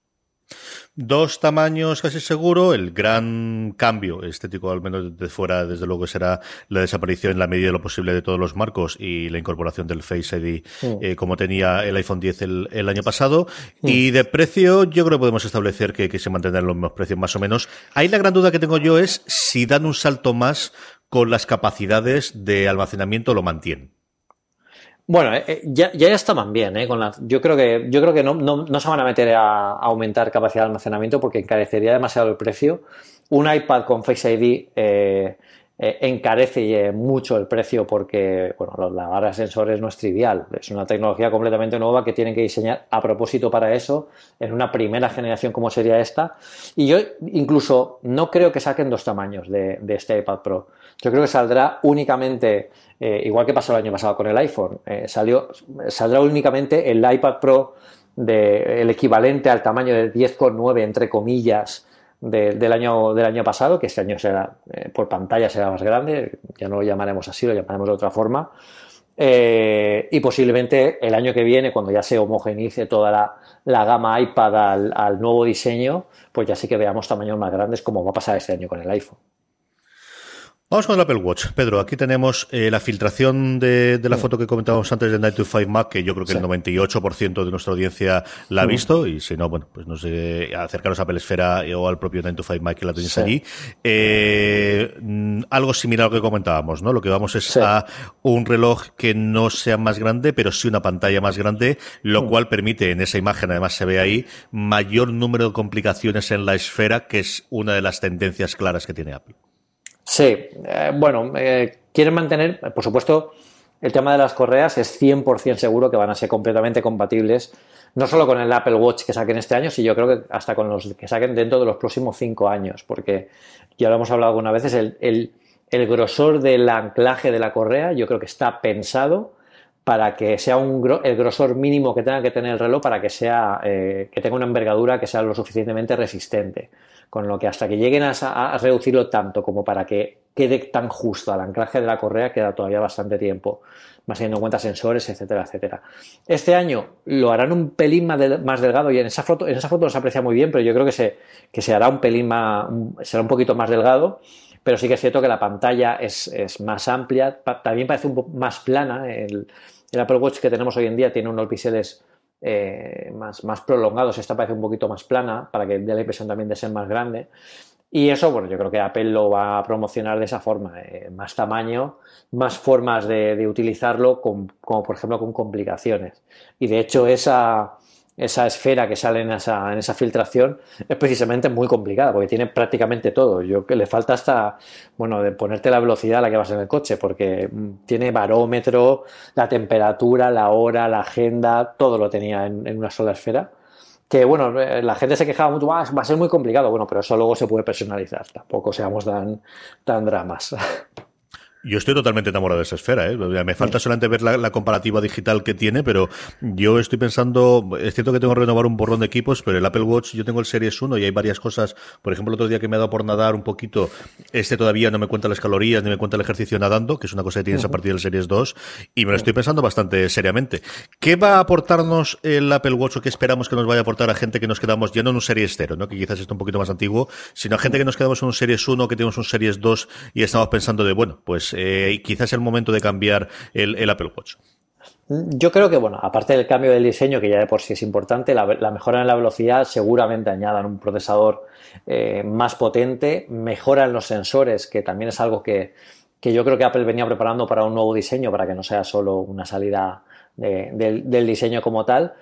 Dos tamaños casi seguro. El gran cambio estético, al menos de fuera, desde luego, será la desaparición en la medida de lo posible de todos los marcos y la incorporación del Face I D mm. eh, como tenía el iPhone diez el, el año pasado. Mm. Y de precio, yo creo que podemos establecer que, que se mantendrán los mismos precios más o menos. Ahí la gran duda que tengo yo es si dan un salto más con las capacidades de almacenamiento, lo mantienen. Bueno, eh, ya, ya estaban bien, ¿eh? Con la, yo creo que, yo creo que no, no, no se van a meter a, a aumentar capacidad de almacenamiento porque encarecería demasiado el precio. Un iPad con Face I D eh, eh, encarece mucho el precio porque, bueno, la barra de sensores no es trivial. Es una tecnología completamente nueva que tienen que diseñar a propósito para eso, en una primera generación como sería esta. Y yo incluso no creo que saquen dos tamaños de, de este iPad Pro. Yo creo que saldrá únicamente, eh, igual que pasó el año pasado con el iPhone, eh, salió, saldrá únicamente el iPad Pro de, el equivalente al tamaño de diez coma nueve, entre comillas, de, del, año, del año pasado, que este año será, eh, por pantalla será más grande, ya no lo llamaremos así, lo llamaremos de otra forma. Eh, y posiblemente el año que viene, cuando ya se homogeneice toda la, la gama iPad al, al nuevo diseño, pues ya sí que veamos tamaños más grandes, como va a pasar este año con el iPhone. Vamos con el Apple Watch. Pedro, aquí tenemos eh, la filtración de, de la foto que comentábamos antes de Nine to Five Mac, que yo creo que sí. El noventa y ocho por ciento de nuestra audiencia la ha visto, y si no, bueno, pues no sé, acercaros a Apple Esfera o al propio Nine to Five Mac que la tenéis sí. allí. Eh, algo similar a lo que comentábamos, ¿no? Lo que vamos es sí. a un reloj que no sea más grande, pero sí una pantalla más grande, lo mm. cual permite, en esa imagen, además se ve ahí, mayor número de complicaciones en la esfera, que es una de las tendencias claras que tiene Apple. Sí, eh, bueno, eh, quieren mantener, por supuesto, el tema de las correas es cien por ciento seguro que van a ser completamente compatibles, no solo con el Apple Watch que saquen este año, sino yo creo que hasta con los que saquen dentro de los próximos cinco años, porque ya lo hemos hablado algunas veces, el, el, el grosor del anclaje de la correa yo creo que está pensado para que sea un gro- el grosor mínimo que tenga que tener el reloj para que sea eh, que tenga una envergadura que sea lo suficientemente resistente. Con lo que hasta que lleguen a, a reducirlo tanto como para que quede tan justo al anclaje de la correa queda todavía bastante tiempo, más teniendo en cuenta sensores, etcétera, etcétera. Este año lo harán un pelín más, de, más delgado y en esa foto en esa foto no se aprecia muy bien, pero yo creo que se, que se hará un pelín más, será un poquito más delgado, pero sí que es cierto que la pantalla es, es más amplia, también parece un poco más plana. El, el Apple Watch que tenemos hoy en día tiene unos biseles Eh, más, más prolongados, esta parece un poquito más plana para que dé la impresión también de ser más grande, y eso, bueno, yo creo que Apple lo va a promocionar de esa forma, eh, más tamaño, más formas de, de utilizarlo, con, como por ejemplo con complicaciones, y de hecho esa esa esfera que sale en esa, en esa filtración es precisamente muy complicada porque tiene prácticamente todo. Yo que le falta hasta, bueno, de ponerte la velocidad a la que vas en el coche, porque tiene barómetro, la temperatura, la hora, la agenda, todo lo tenía en, en una sola esfera. Que bueno, la gente se quejaba mucho, va a ser muy complicado, bueno, pero eso luego se puede personalizar, tampoco seamos tan, tan dramas. Yo estoy totalmente enamorado de esa esfera, ¿eh? Me falta solamente ver la, la comparativa digital que tiene, pero yo estoy pensando, es cierto que tengo que renovar un borrón de equipos, pero el Apple Watch, yo tengo el Series uno y hay varias cosas, por ejemplo, el otro día que me he dado por nadar un poquito, este todavía no me cuenta las calorías ni me cuenta el ejercicio nadando, que es una cosa que tienes a partir del Series dos, y me lo estoy pensando bastante seriamente. ¿Qué va a aportarnos el Apple Watch o qué esperamos que nos vaya a aportar a gente que nos quedamos ya no en un Series cero, ¿no? Que quizás está un poquito más antiguo, sino a gente que nos quedamos en un Series uno, que tenemos un Series dos y estamos pensando de, bueno, pues Eh, quizás es el momento de cambiar el, el Apple Watch? Yo creo que, bueno, aparte del cambio del diseño, que ya de por sí es importante, la, la mejora en la velocidad seguramente añadan un procesador eh, más potente, mejoran los sensores, que también es algo que, que yo creo que Apple venía preparando para un nuevo diseño, para que no sea solo una salida de, de, del diseño como tal.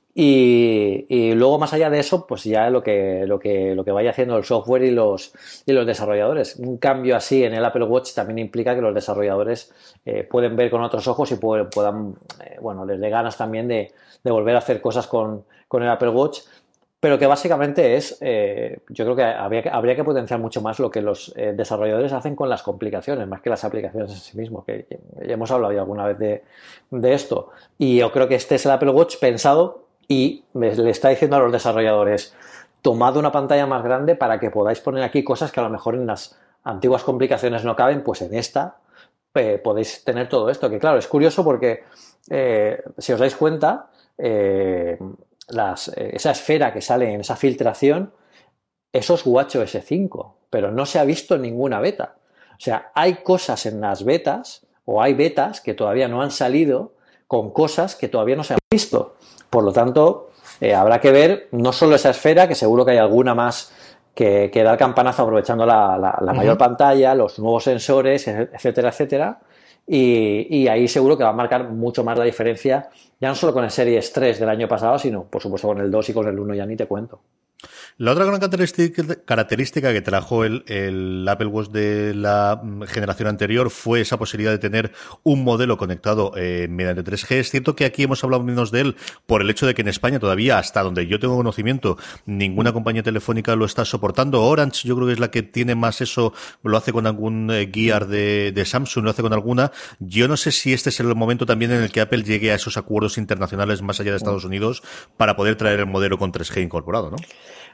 Y, y luego, más allá de eso, pues ya lo que, lo que, lo que vaya haciendo el software y los, y los desarrolladores. Un cambio así en el Apple Watch también implica que los desarrolladores eh, pueden ver con otros ojos y pueden, puedan, eh, bueno, les dé ganas también de, de volver a hacer cosas con, con el Apple Watch, pero que básicamente es, eh, yo creo que habría, que habría que potenciar mucho más lo que los eh, desarrolladores hacen con las complicaciones, más que las aplicaciones en sí mismos, que ya hemos hablado ya alguna vez de, de esto. Y yo creo que este es el Apple Watch pensado y le está diciendo a los desarrolladores, tomad una pantalla más grande para que podáis poner aquí cosas que a lo mejor en las antiguas complicaciones no caben, pues en esta eh, podéis tener todo esto, que claro, es curioso porque eh, si os dais cuenta, eh, las, eh, esa esfera que sale en esa filtración, eso es WatchOS cinco, pero no se ha visto en ninguna beta. O sea, hay cosas en las betas, o hay betas que todavía no han salido con cosas que todavía no se han visto. Por lo tanto, eh, habrá que ver no solo esa esfera, que seguro que hay alguna más que, que da el campanazo aprovechando la, la, la uh-huh. mayor pantalla, los nuevos sensores, etcétera, etcétera. Y, y ahí seguro que va a marcar mucho más la diferencia, ya no solo con el Series tres del año pasado, sino por supuesto con el dos y con el uno ya ni te cuento. La otra gran característica que trajo el, el Apple Watch de la generación anterior fue esa posibilidad de tener un modelo conectado eh, mediante tres G. Es cierto que aquí hemos hablado menos de él por el hecho de que en España todavía, hasta donde yo tengo conocimiento, ninguna compañía telefónica lo está soportando. Orange yo creo que es la que tiene más eso, lo hace con algún eh, Gear de, de Samsung, lo hace con alguna. Yo no sé si este es el momento también en el que Apple llegue a esos acuerdos internacionales más allá de Estados Unidos para poder traer el modelo con tres G incorporado, ¿no?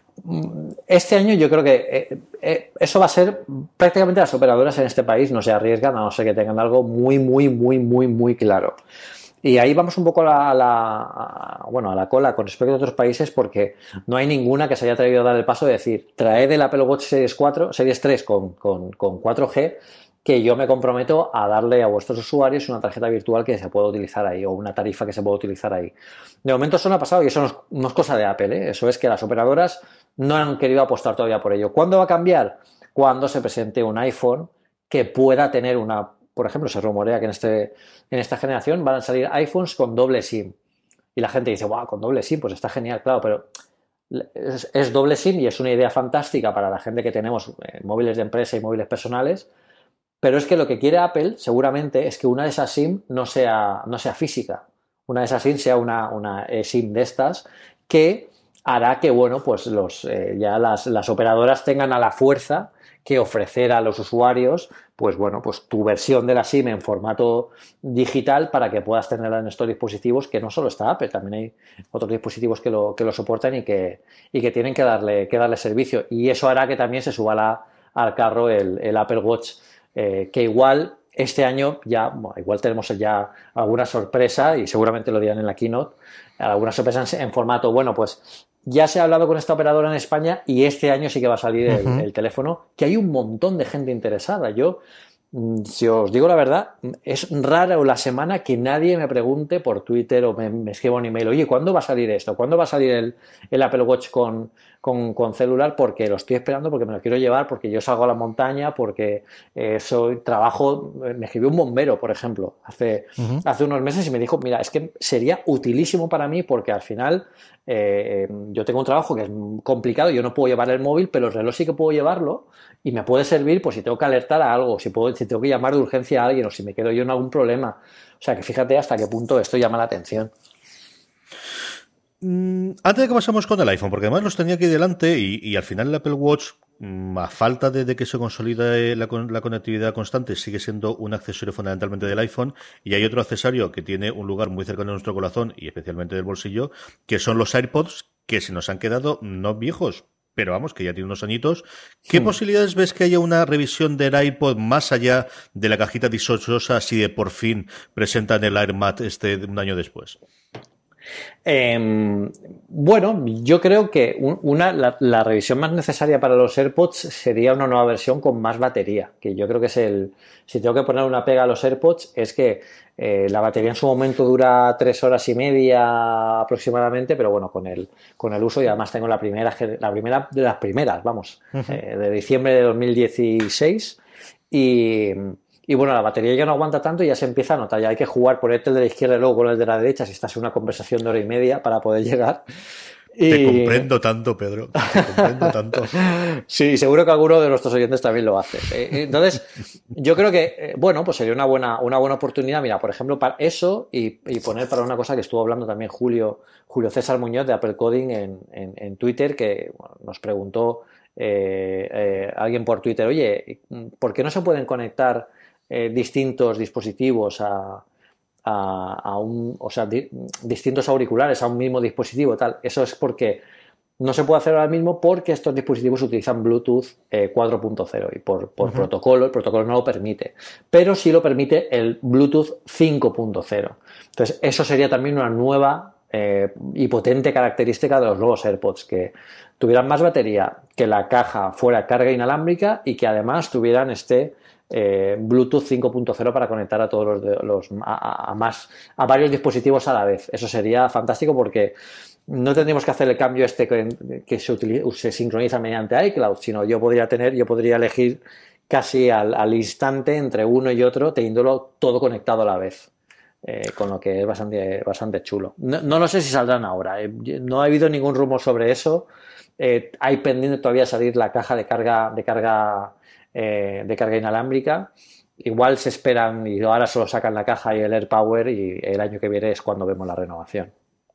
Este año yo creo que eh, eh, eso va a ser, prácticamente las operadoras en este país no se arriesgan a no ser que tengan algo muy, muy, muy, muy, muy claro. Y ahí vamos un poco a la, a la, a, bueno, a la cola con respecto a otros países, porque no hay ninguna que se haya atrevido a dar el paso de decir, traed el Apple Watch Series cuatro, Series tres con, con, con cuatro G, que yo me comprometo a darle a vuestros usuarios una tarjeta virtual que se pueda utilizar ahí, o una tarifa que se pueda utilizar ahí. De momento eso no ha pasado y eso no es, no es cosa de Apple, ¿eh? Eso es que las operadoras no han querido apostar todavía por ello. ¿Cuándo va a cambiar? Cuando se presente un iPhone que pueda tener una, por ejemplo, se rumorea que en, este, en esta generación van a salir iPhones con doble SIM. Y la gente dice, wow, con doble SIM, pues está genial, claro, pero es, es doble SIM y es una idea fantástica para la gente que tenemos eh, móviles de empresa y móviles personales. Pero es que lo que quiere Apple seguramente es que una de esas SIM no sea, no sea física. Una de esas SIM sea una, una SIM de estas que hará que, bueno, pues los, eh, ya las, las operadoras tengan a la fuerza que ofrecer a los usuarios, pues bueno, pues tu versión de la SIM en formato digital para que puedas tenerla en estos dispositivos, que no solo está Apple, también hay otros dispositivos que lo, que lo soportan y que, y que tienen que darle, que darle servicio. Y eso hará que también se suba la, al carro el, el Apple Watch, eh, que igual este año ya, bueno, igual tenemos ya alguna sorpresa y seguramente lo dirán en la keynote, alguna sorpresa en, en formato, bueno, pues ya se ha hablado con esta operadora en España y este año sí que va a salir el, uh-huh. el teléfono, que hay un montón de gente interesada. Yo, si os digo la verdad, es rara la semana que nadie me pregunte por Twitter o me, me escriba un email, oye, ¿cuándo va a salir esto? ¿Cuándo va a salir el, el Apple Watch con, con, con celular? Porque lo estoy esperando, porque me lo quiero llevar, porque yo salgo a la montaña, porque eh, soy trabajo. Me escribió un bombero, por ejemplo, hace, uh-huh. hace unos meses y me dijo, mira, es que sería utilísimo para mí porque al final eh, yo tengo un trabajo que es complicado, yo no puedo llevar el móvil, pero el reloj sí que puedo llevarlo y me puede servir pues si tengo que alertar a algo, si, puedo, si tengo que llamar de urgencia a alguien o si me quedo yo en algún problema. O sea que fíjate hasta qué punto esto llama la atención. Antes de que pasemos con el iPhone, porque además los tenía aquí delante y, y al final el Apple Watch, a falta de, de que se consolide la, la conectividad constante, sigue siendo un accesorio fundamentalmente del iPhone, y hay otro accesorio que tiene un lugar muy cercano a nuestro corazón y especialmente del bolsillo, que son los AirPods, que se nos han quedado no viejos, pero vamos, que ya tiene unos añitos. ¿Qué sí. posibilidades ves que haya una revisión del iPod más allá de la cajita disochosa si de por fin presentan el AirMat este un año después? Eh, bueno, yo creo que una, la, la revisión más necesaria para los AirPods sería una nueva versión con más batería, que yo creo que es el... Si tengo que poner una pega a los AirPods es que eh, la batería en su momento dura tres horas y media aproximadamente, pero bueno, con el, con el uso, y además tengo la primera, la primera de las primeras, vamos, uh-huh. eh, de diciembre de dos mil dieciséis, y... Y bueno, la batería ya no aguanta tanto y ya se empieza a notar. Ya hay que jugar, ponerte el de la izquierda y luego con el de la derecha si estás en una conversación de hora y media para poder llegar. Y... Te comprendo tanto, Pedro. Te comprendo tanto. Sí, seguro que alguno de nuestros oyentes también lo hace. Entonces, yo creo que, bueno, pues sería una buena, una buena oportunidad. Mira, por ejemplo, para eso y, y poner para una cosa que estuvo hablando también Julio, Julio César Muñoz de Apple Coding en, en, en Twitter, que bueno, nos preguntó eh, eh, alguien por Twitter, oye, ¿por qué no se pueden conectar Eh, distintos dispositivos a, a, a un, o sea, di, distintos auriculares a un mismo dispositivo, tal? Eso es porque no se puede hacer ahora mismo porque estos dispositivos utilizan Bluetooth eh, cuatro punto cero y por, por uh-huh. protocolo, el protocolo no lo permite, pero sí lo permite el Bluetooth cinco punto cero. Entonces, eso sería también una nueva eh, y potente característica de los nuevos AirPods, que tuvieran más batería, que la caja fuera carga inalámbrica y que además tuvieran este Eh, Bluetooth cinco punto cero para conectar a todos los, los a, a más a varios dispositivos a la vez. Eso sería fantástico porque no tendríamos que hacer el cambio este que, que se, utiliza, se sincroniza mediante iCloud, sino yo podría tener, yo podría elegir casi al, al instante entre uno y otro, teniéndolo todo conectado a la vez. Eh, con lo que es bastante, bastante chulo. No, no lo sé si saldrán ahora. Eh, no ha habido ningún rumor sobre eso. Eh, hay pendiente todavía salir la caja de carga de carga Eh, de carga inalámbrica. Igual se esperan y ahora solo sacan la caja y el AirPower y el año que viene es cuando vemos la renovación.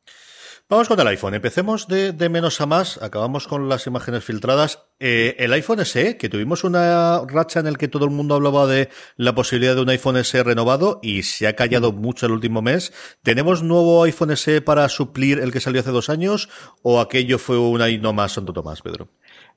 Vamos con el iPhone. Empecemos de, de menos a más. Acabamos con las imágenes filtradas. Eh, el iPhone S E, que tuvimos una racha en el que todo el mundo hablaba de la posibilidad de un iPhone S E renovado y se ha callado mucho el último mes. ¿Tenemos nuevo iPhone S E para suplir el que salió hace dos años o aquello fue una y no más, Santo Tomás, Pedro?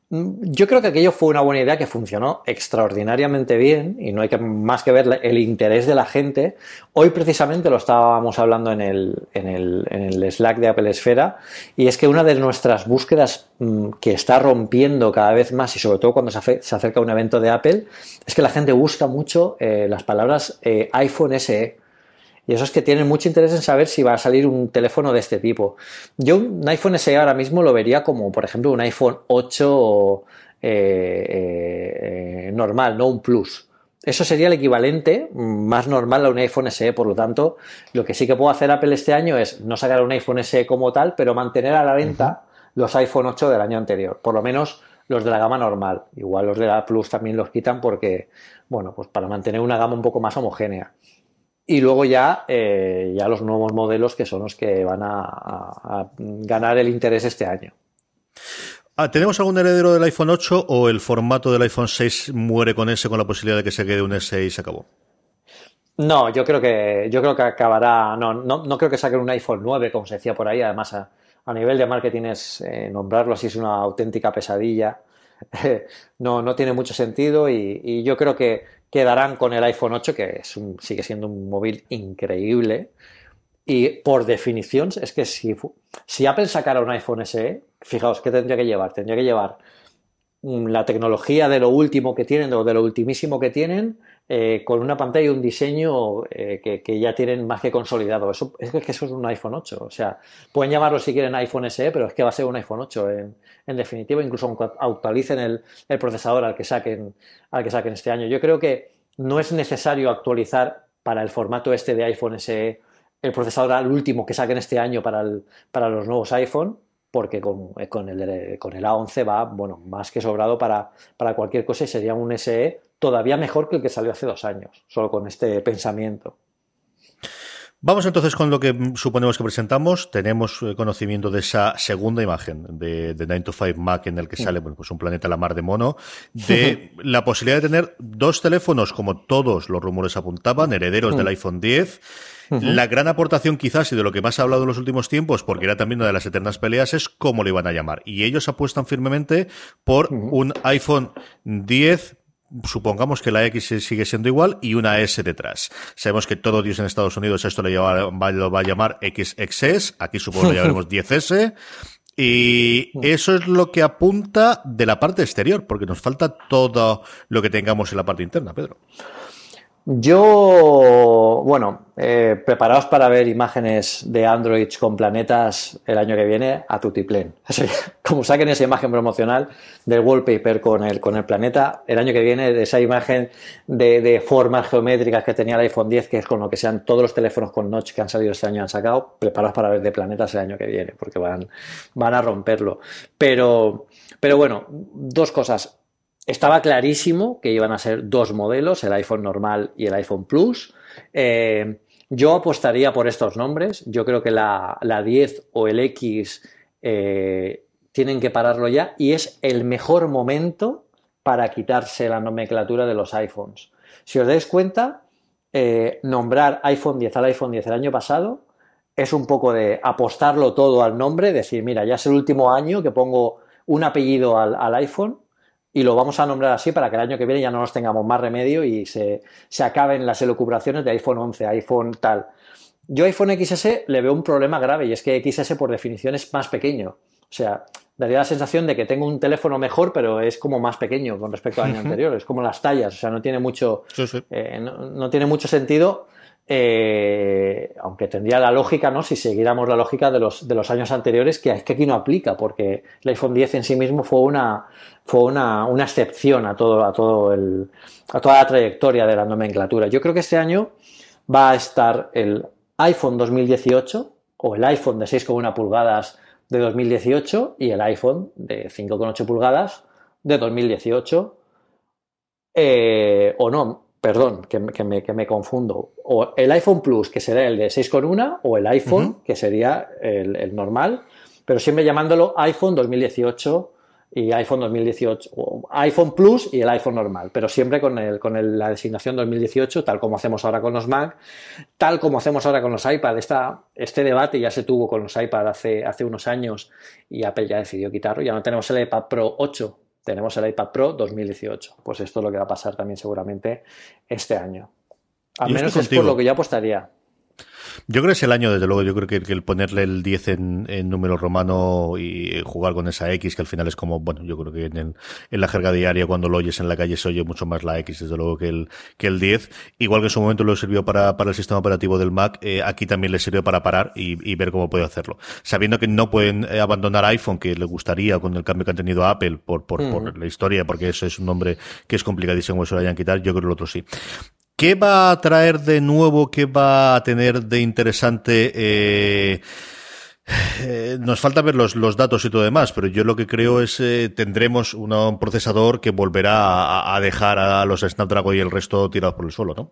Yo creo que aquello fue una buena idea que funcionó extraordinariamente bien y no hay que, más que ver el interés de la gente. Hoy precisamente lo estábamos hablando en el, en el, en el Slack de Apple Esfera, y es que una de nuestras búsquedas mmm, que está rompiendo cada vez más, y sobre todo cuando se, ace- se acerca un evento de Apple, es que la gente busca mucho eh, las palabras eh, iPhone S E. Y eso es que tienen mucho interés en saber si va a salir un teléfono de este tipo. Yo un iPhone S E ahora mismo lo vería como, por ejemplo, un iPhone ocho eh, eh, normal, no un Plus. Eso sería el equivalente más normal a un iPhone S E. Por lo tanto, lo que sí que puede hacer Apple este año es no sacar un iPhone S E como tal, pero mantener a la venta uh-huh. los iPhone ocho del año anterior. Por lo menos los de la gama normal. Igual los de la Plus también los quitan porque, bueno, pues para mantener una gama un poco más homogénea. Y luego ya, eh, ya los nuevos modelos que son los que van a, a, a ganar el interés este año. Ah, ¿tenemos algún heredero del iPhone ocho o el formato del iPhone seis muere con ese, con la posibilidad de que se quede un S E y se acabó? No, yo creo que yo creo que acabará. No, no, no creo que saquen un iPhone nueve, como se decía por ahí. Además, a, a nivel de marketing es eh, nombrarlo así es una auténtica pesadilla. no, no tiene mucho sentido y, y yo creo que quedarán con el iPhone ocho, que es un, sigue siendo un móvil increíble. Y por definición, es que si, si Apple sacara un iPhone S E, fijaos, ¿qué tendría que llevar? Tendría que llevar la tecnología de lo último que tienen, o de lo ultimísimo que tienen, eh, con una pantalla y un diseño eh, que, que ya tienen más que consolidado. Eso, es que eso es un iPhone ocho. O sea, pueden llamarlo si quieren iPhone S E, pero es que va a ser un iPhone ocho en, en definitiva, incluso aunque actualicen el, el procesador al que saquen, al que saquen este año. Yo creo que no es necesario actualizar para el formato este de iPhone S E el procesador al último que saquen este año para, el, para los nuevos iPhone, porque con, con, el, con el A once va, bueno, más que sobrado para, para cualquier cosa, y sería un S E todavía mejor que el que salió hace dos años, solo con este pensamiento. Vamos entonces con lo que suponemos que presentamos. Tenemos conocimiento de esa segunda imagen de, de nine to five Mac en el que sale bueno, pues un planeta a la mar de mono, de la posibilidad de tener dos teléfonos, como todos los rumores apuntaban, herederos del iPhone diez. Uh-huh. La gran aportación quizás, y de lo que más se ha hablado en los últimos tiempos, porque era también una de las eternas peleas, es cómo le iban a llamar. Y ellos apuestan firmemente por uh-huh. un iPhone diez supongamos que la X sigue siendo igual y una S detrás. Sabemos que todo Dios en Estados Unidos esto lo, lleva, lo va a llamar X X S, aquí supongo que lo llamaremos diez S, y eso es lo que apunta de la parte exterior, porque nos falta todo lo que tengamos en la parte interna, Pedro. Yo, bueno, eh, preparaos para ver imágenes de Android con planetas el año que viene a tutiplén. Como saquen esa imagen promocional del wallpaper con el, con el planeta, el año que viene, de esa imagen de, de formas geométricas que tenía el iPhone diez, que es con lo que sean todos los teléfonos con notch que han salido este año han sacado, preparaos para ver de planetas el año que viene, porque van, van a romperlo. Pero, pero bueno, dos cosas. Estaba clarísimo que iban a ser dos modelos, el iPhone normal y el iPhone Plus. Eh, yo apostaría por estos nombres. Yo creo que la, la diez o el X eh, tienen que pararlo ya y es el mejor momento para quitarse la nomenclatura de los iPhones. Si os dais cuenta, eh, nombrar iPhone diez al iPhone diez el año pasado es un poco de apostarlo todo al nombre, decir, mira, ya es el último año que pongo un apellido al, al iPhone y lo vamos a nombrar así para que el año que viene ya no nos tengamos más remedio y se, se acaben las elucubraciones de iPhone once, iPhone tal. Yo iPhone X S le veo un problema grave y es que X S por definición es más pequeño. O sea, daría la sensación de que tengo un teléfono mejor, pero es como más pequeño con respecto al año anterior. Es como las tallas, o sea, no tiene mucho, sí, sí. Eh, no, no tiene mucho sentido. Eh, aunque tendría la lógica, ¿no? Si siguiéramos la lógica de los, de los años anteriores, que es que aquí no aplica, porque el iPhone diez en sí mismo fue una, fue una, una excepción a todo, a todo el, a toda la trayectoria de la nomenclatura. Yo creo que este año va a estar el iPhone dos mil dieciocho o el iPhone de seis coma uno pulgadas de dos mil dieciocho y el iPhone de cinco coma ocho pulgadas de dos mil dieciocho, eh, o no. Perdón, que, que, me, que me confundo. O el iPhone Plus, que será el de seis coma uno, o el iPhone, uh-huh. que sería el, el normal, pero siempre llamándolo iPhone dos mil dieciocho y iPhone dos mil dieciocho, o iPhone Plus y el iPhone normal, pero siempre con, el, con el, la designación dos mil dieciocho, tal como hacemos ahora con los Mac, tal como hacemos ahora con los iPad. Esta, este debate ya se tuvo con los iPad hace, hace unos años y Apple ya decidió quitarlo. Ya no tenemos el iPad Pro ocho. Tenemos el iPad Pro dos mil dieciocho. Pues esto es lo que va a pasar también seguramente este año. Al menos es por lo que yo apostaría. Yo creo que es el año, desde luego. Yo creo que, que el ponerle el diez en, en número romano y jugar con esa X, que al final es como, bueno, yo creo que en, el, en la jerga diaria, cuando lo oyes en la calle, se oye mucho más la X, desde luego, que el, que el diez. Igual que en su momento lo sirvió para, para el sistema operativo del Mac, eh, aquí también le sirve para parar y, y ver cómo puede hacerlo. Sabiendo que no pueden eh, abandonar iPhone, que le gustaría con el cambio que han tenido a Apple por, por, mm. por la historia, porque eso es un nombre que es complicadísimo que se lo hayan quitar, yo creo que el otro sí. ¿Qué va a traer de nuevo? ¿Qué va a tener de interesante? Eh, eh, nos falta ver los, los datos y todo demás, pero yo lo que creo es eh, tendremos una, un procesador que volverá a, a dejar a los Snapdragon y el resto tirados por el suelo, ¿no?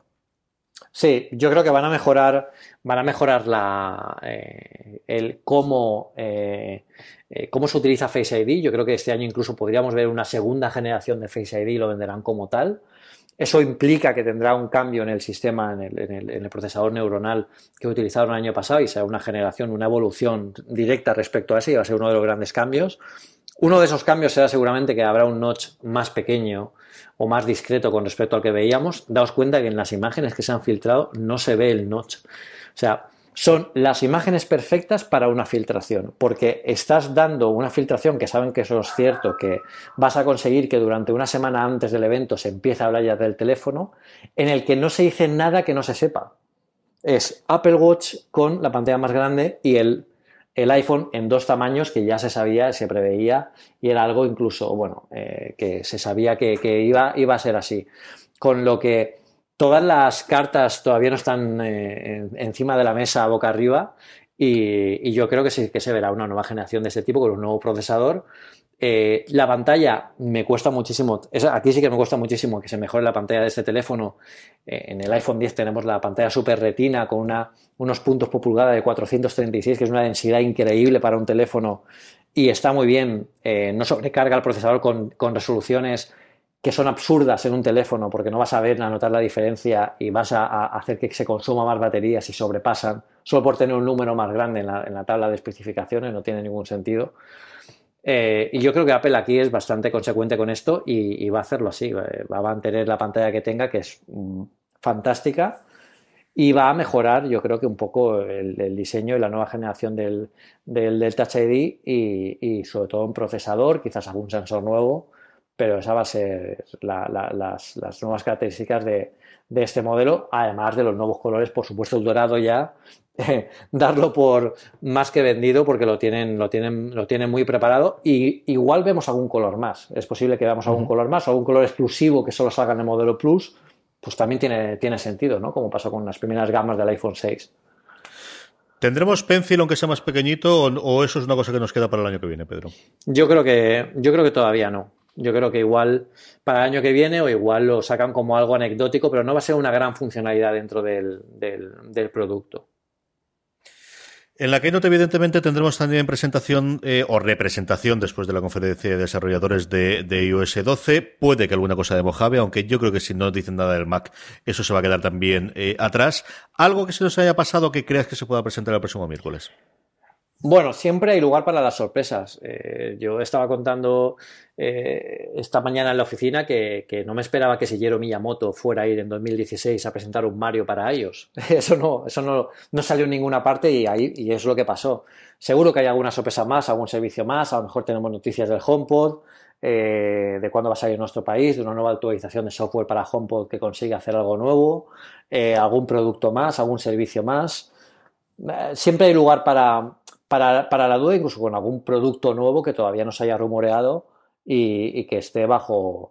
Sí, yo creo que van a mejorar, van a mejorar la, eh, el cómo, eh, eh, cómo se utiliza Face I D. Yo creo que este año incluso podríamos ver una segunda generación de Face I D y lo venderán como tal. Eso implica que tendrá un cambio en el sistema, en el, en el, en el procesador neuronal que utilizaron el año pasado y será una generación, una evolución directa respecto a ese y va a ser uno de los grandes cambios. Uno de esos cambios será seguramente que habrá un notch más pequeño o más discreto con respecto al que veíamos. Daos cuenta que en las imágenes que se han filtrado no se ve el notch. O sea, son las imágenes perfectas para una filtración, porque estás dando una filtración que saben que eso es cierto, que vas a conseguir que durante una semana antes del evento se empiece a hablar ya del teléfono, en el que no se dice nada que no se sepa. Es Apple Watch con la pantalla más grande y el, el iPhone en dos tamaños que ya se sabía, se preveía y era algo incluso, bueno, eh, que se sabía que, que iba, iba a ser así. Con lo que todas las cartas todavía no están eh, encima de la mesa boca arriba y, y yo creo que sí que se verá una nueva generación de este tipo con un nuevo procesador. Eh, la pantalla me cuesta muchísimo, es, aquí sí que me cuesta muchísimo que se mejore la pantalla de este teléfono. Eh, en el iPhone diez tenemos la pantalla Super Retina con una, unos puntos por pulgada de cuatrocientos treinta y seis, que es una densidad increíble para un teléfono y está muy bien. Eh, no sobrecarga el procesador con, con resoluciones que son absurdas en un teléfono porque no vas a ver, a notar la diferencia y vas a, a hacer que se consuma más batería si sobrepasan, solo por tener un número más grande en la, en la tabla de especificaciones, no tiene ningún sentido. Eh, y yo creo que Apple aquí es bastante consecuente con esto y, y va a hacerlo así. Va a mantener la pantalla que tenga, que es mm, fantástica, y va a mejorar, yo creo que un poco el, el diseño y la nueva generación del, del, del Touch I D y, y sobre todo un procesador, quizás algún sensor nuevo, pero esa va a ser la, la, las, las nuevas características de, de este modelo, además de los nuevos colores, por supuesto el dorado ya, eh, darlo por más que vendido porque lo tienen, lo tienen, lo tienen muy preparado, y igual vemos algún color más, es posible que veamos algún uh-huh. color más, algún color exclusivo que solo salga en el modelo Plus, pues también tiene, tiene sentido, ¿no? Como pasó con las primeras gamas del iPhone seis. ¿Tendremos Pencil aunque sea más pequeñito o, o eso es una cosa que nos queda para el año que viene, Pedro? Yo creo que, yo creo que todavía no. Yo creo que igual para el año que viene o igual lo sacan como algo anecdótico, pero no va a ser una gran funcionalidad dentro del, del, del producto. En la Keynote, evidentemente, tendremos también presentación eh, o representación después de la conferencia de desarrolladores de, de i O S doce. Puede que alguna cosa de Mojave, aunque yo creo que si no dicen nada del Mac, eso se va a quedar también eh, atrás. ¿Algo que se nos haya pasado que creas que se pueda presentar el próximo miércoles? Bueno, siempre hay lugar para las sorpresas. Eh, yo estaba contando eh, esta mañana en la oficina que, que no me esperaba que Shigeru Miyamoto fuera a ir en dos mil dieciséis a presentar un Mario para iOS. Eso no, eso no, no salió en ninguna parte y, ahí, y es lo que pasó. Seguro que hay alguna sorpresa más, algún servicio más, a lo mejor tenemos noticias del HomePod, eh, de cuándo va a salir en nuestro país, de una nueva actualización de software para HomePod que consigue hacer algo nuevo, eh, algún producto más, algún servicio más. Eh, siempre hay lugar para... Para, para la duda, incluso con algún producto nuevo que todavía no se haya rumoreado y, y que esté bajo,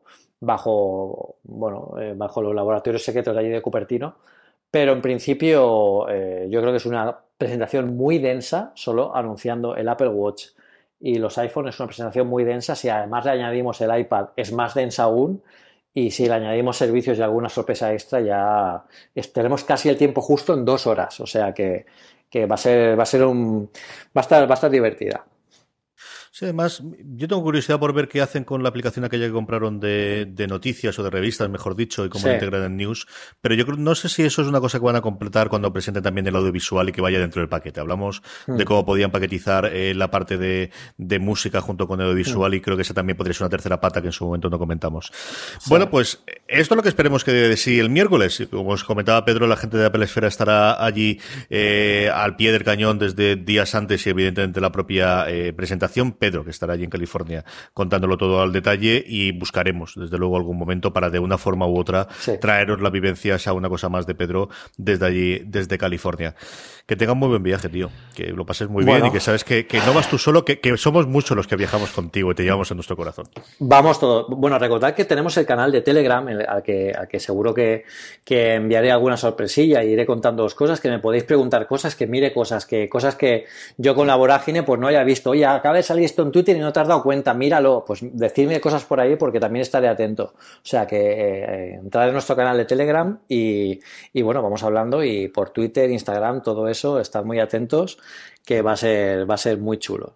bajo, bueno, eh, bajo los laboratorios secretos de allí de Cupertino. Pero en principio eh, yo creo que es una presentación muy densa, solo anunciando el Apple Watch y los iPhones. Es una presentación muy densa. Si además le añadimos el iPad, es más densa aún. Y si le añadimos servicios y alguna sorpresa extra, ya tenemos casi el tiempo justo en dos horas. O sea que que va a ser, va a ser un, va a estar, va a estar divertida. Sí, además, yo tengo curiosidad por ver qué hacen con la aplicación aquella que compraron de, de noticias o de revistas, mejor dicho, y cómo sí. lo integran en News. Pero yo creo, no sé si eso es una cosa que van a completar cuando presenten también el audiovisual y que vaya dentro del paquete. Hablamos mm. de cómo podían paquetizar eh, la parte de, de música junto con el audiovisual mm. y creo que esa también podría ser una tercera pata que en su momento no comentamos. Sí. Bueno, pues esto es lo que esperemos que de sí el miércoles. Como os comentaba Pedro, la gente de Apple Esfera estará allí eh, al pie del cañón desde días antes y evidentemente la propia eh, presentación. Pedro, que estará allí en California contándolo todo al detalle y buscaremos desde luego algún momento para de una forma u otra sí. traeros las vivencias a una cosa más de Pedro desde allí, desde California. Que tengan muy buen viaje, tío, que lo pases muy bueno. bien y que sabes que, que no vas tú solo, que, que somos muchos los que viajamos contigo y te llevamos en nuestro corazón. Vamos todos. Bueno, recordad que tenemos el canal de Telegram al que, al que seguro que, que enviaré alguna sorpresilla y iré contándoos cosas, que me podéis preguntar cosas, que mire cosas, que cosas que yo con la vorágine pues no haya visto. Oye, acaba de salir esto en Twitter y no te has dado cuenta, míralo, pues decidme cosas por ahí porque también estaré atento. O sea que eh, entrad en nuestro canal de Telegram y, y bueno, vamos hablando y por Twitter, Instagram, todo eso, estad muy atentos que va a ser, va a ser muy chulo.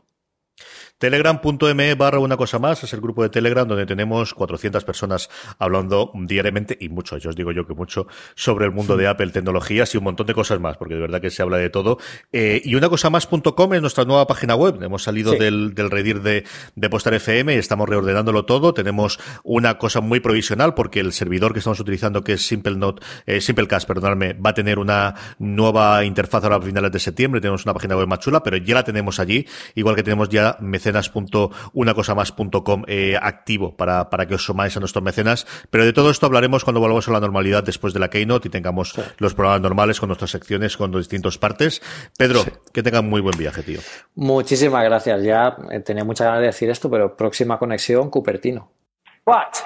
Telegram.me barra una cosa más es el grupo de Telegram donde tenemos cuatrocientas personas hablando diariamente y mucho, yo os digo yo que mucho, sobre el mundo de Apple, tecnologías y un montón de cosas más, porque de verdad que se habla de todo. Eh, y una cosa más punto com es nuestra nueva página web. Hemos salido sí. del, del redir de, de Postar F M y estamos reordenándolo todo. Tenemos una cosa muy provisional porque el servidor que estamos utilizando, que es SimpleNote, eh, Simplecast, perdonadme, va a tener una nueva interfaz ahora a finales de septiembre. Tenemos una página web más chula, pero ya la tenemos allí, igual que tenemos ya mecenas punto una cosa más punto com eh, activo para, para que os sumáis a nuestros mecenas, pero de todo esto hablaremos cuando volvamos a la normalidad después de la Keynote y tengamos sí. los programas normales con nuestras secciones, con los distintos partes. Pedro, sí. que tengan muy buen viaje, tío. Muchísimas gracias, ya tenía muchas ganas de decir esto, pero próxima conexión, Cupertino. But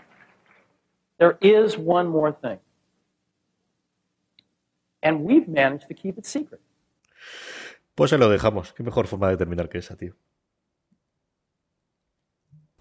there is one more thing. And we've managed to keep it secret. Pues se lo dejamos. Qué mejor forma de terminar que esa, tío.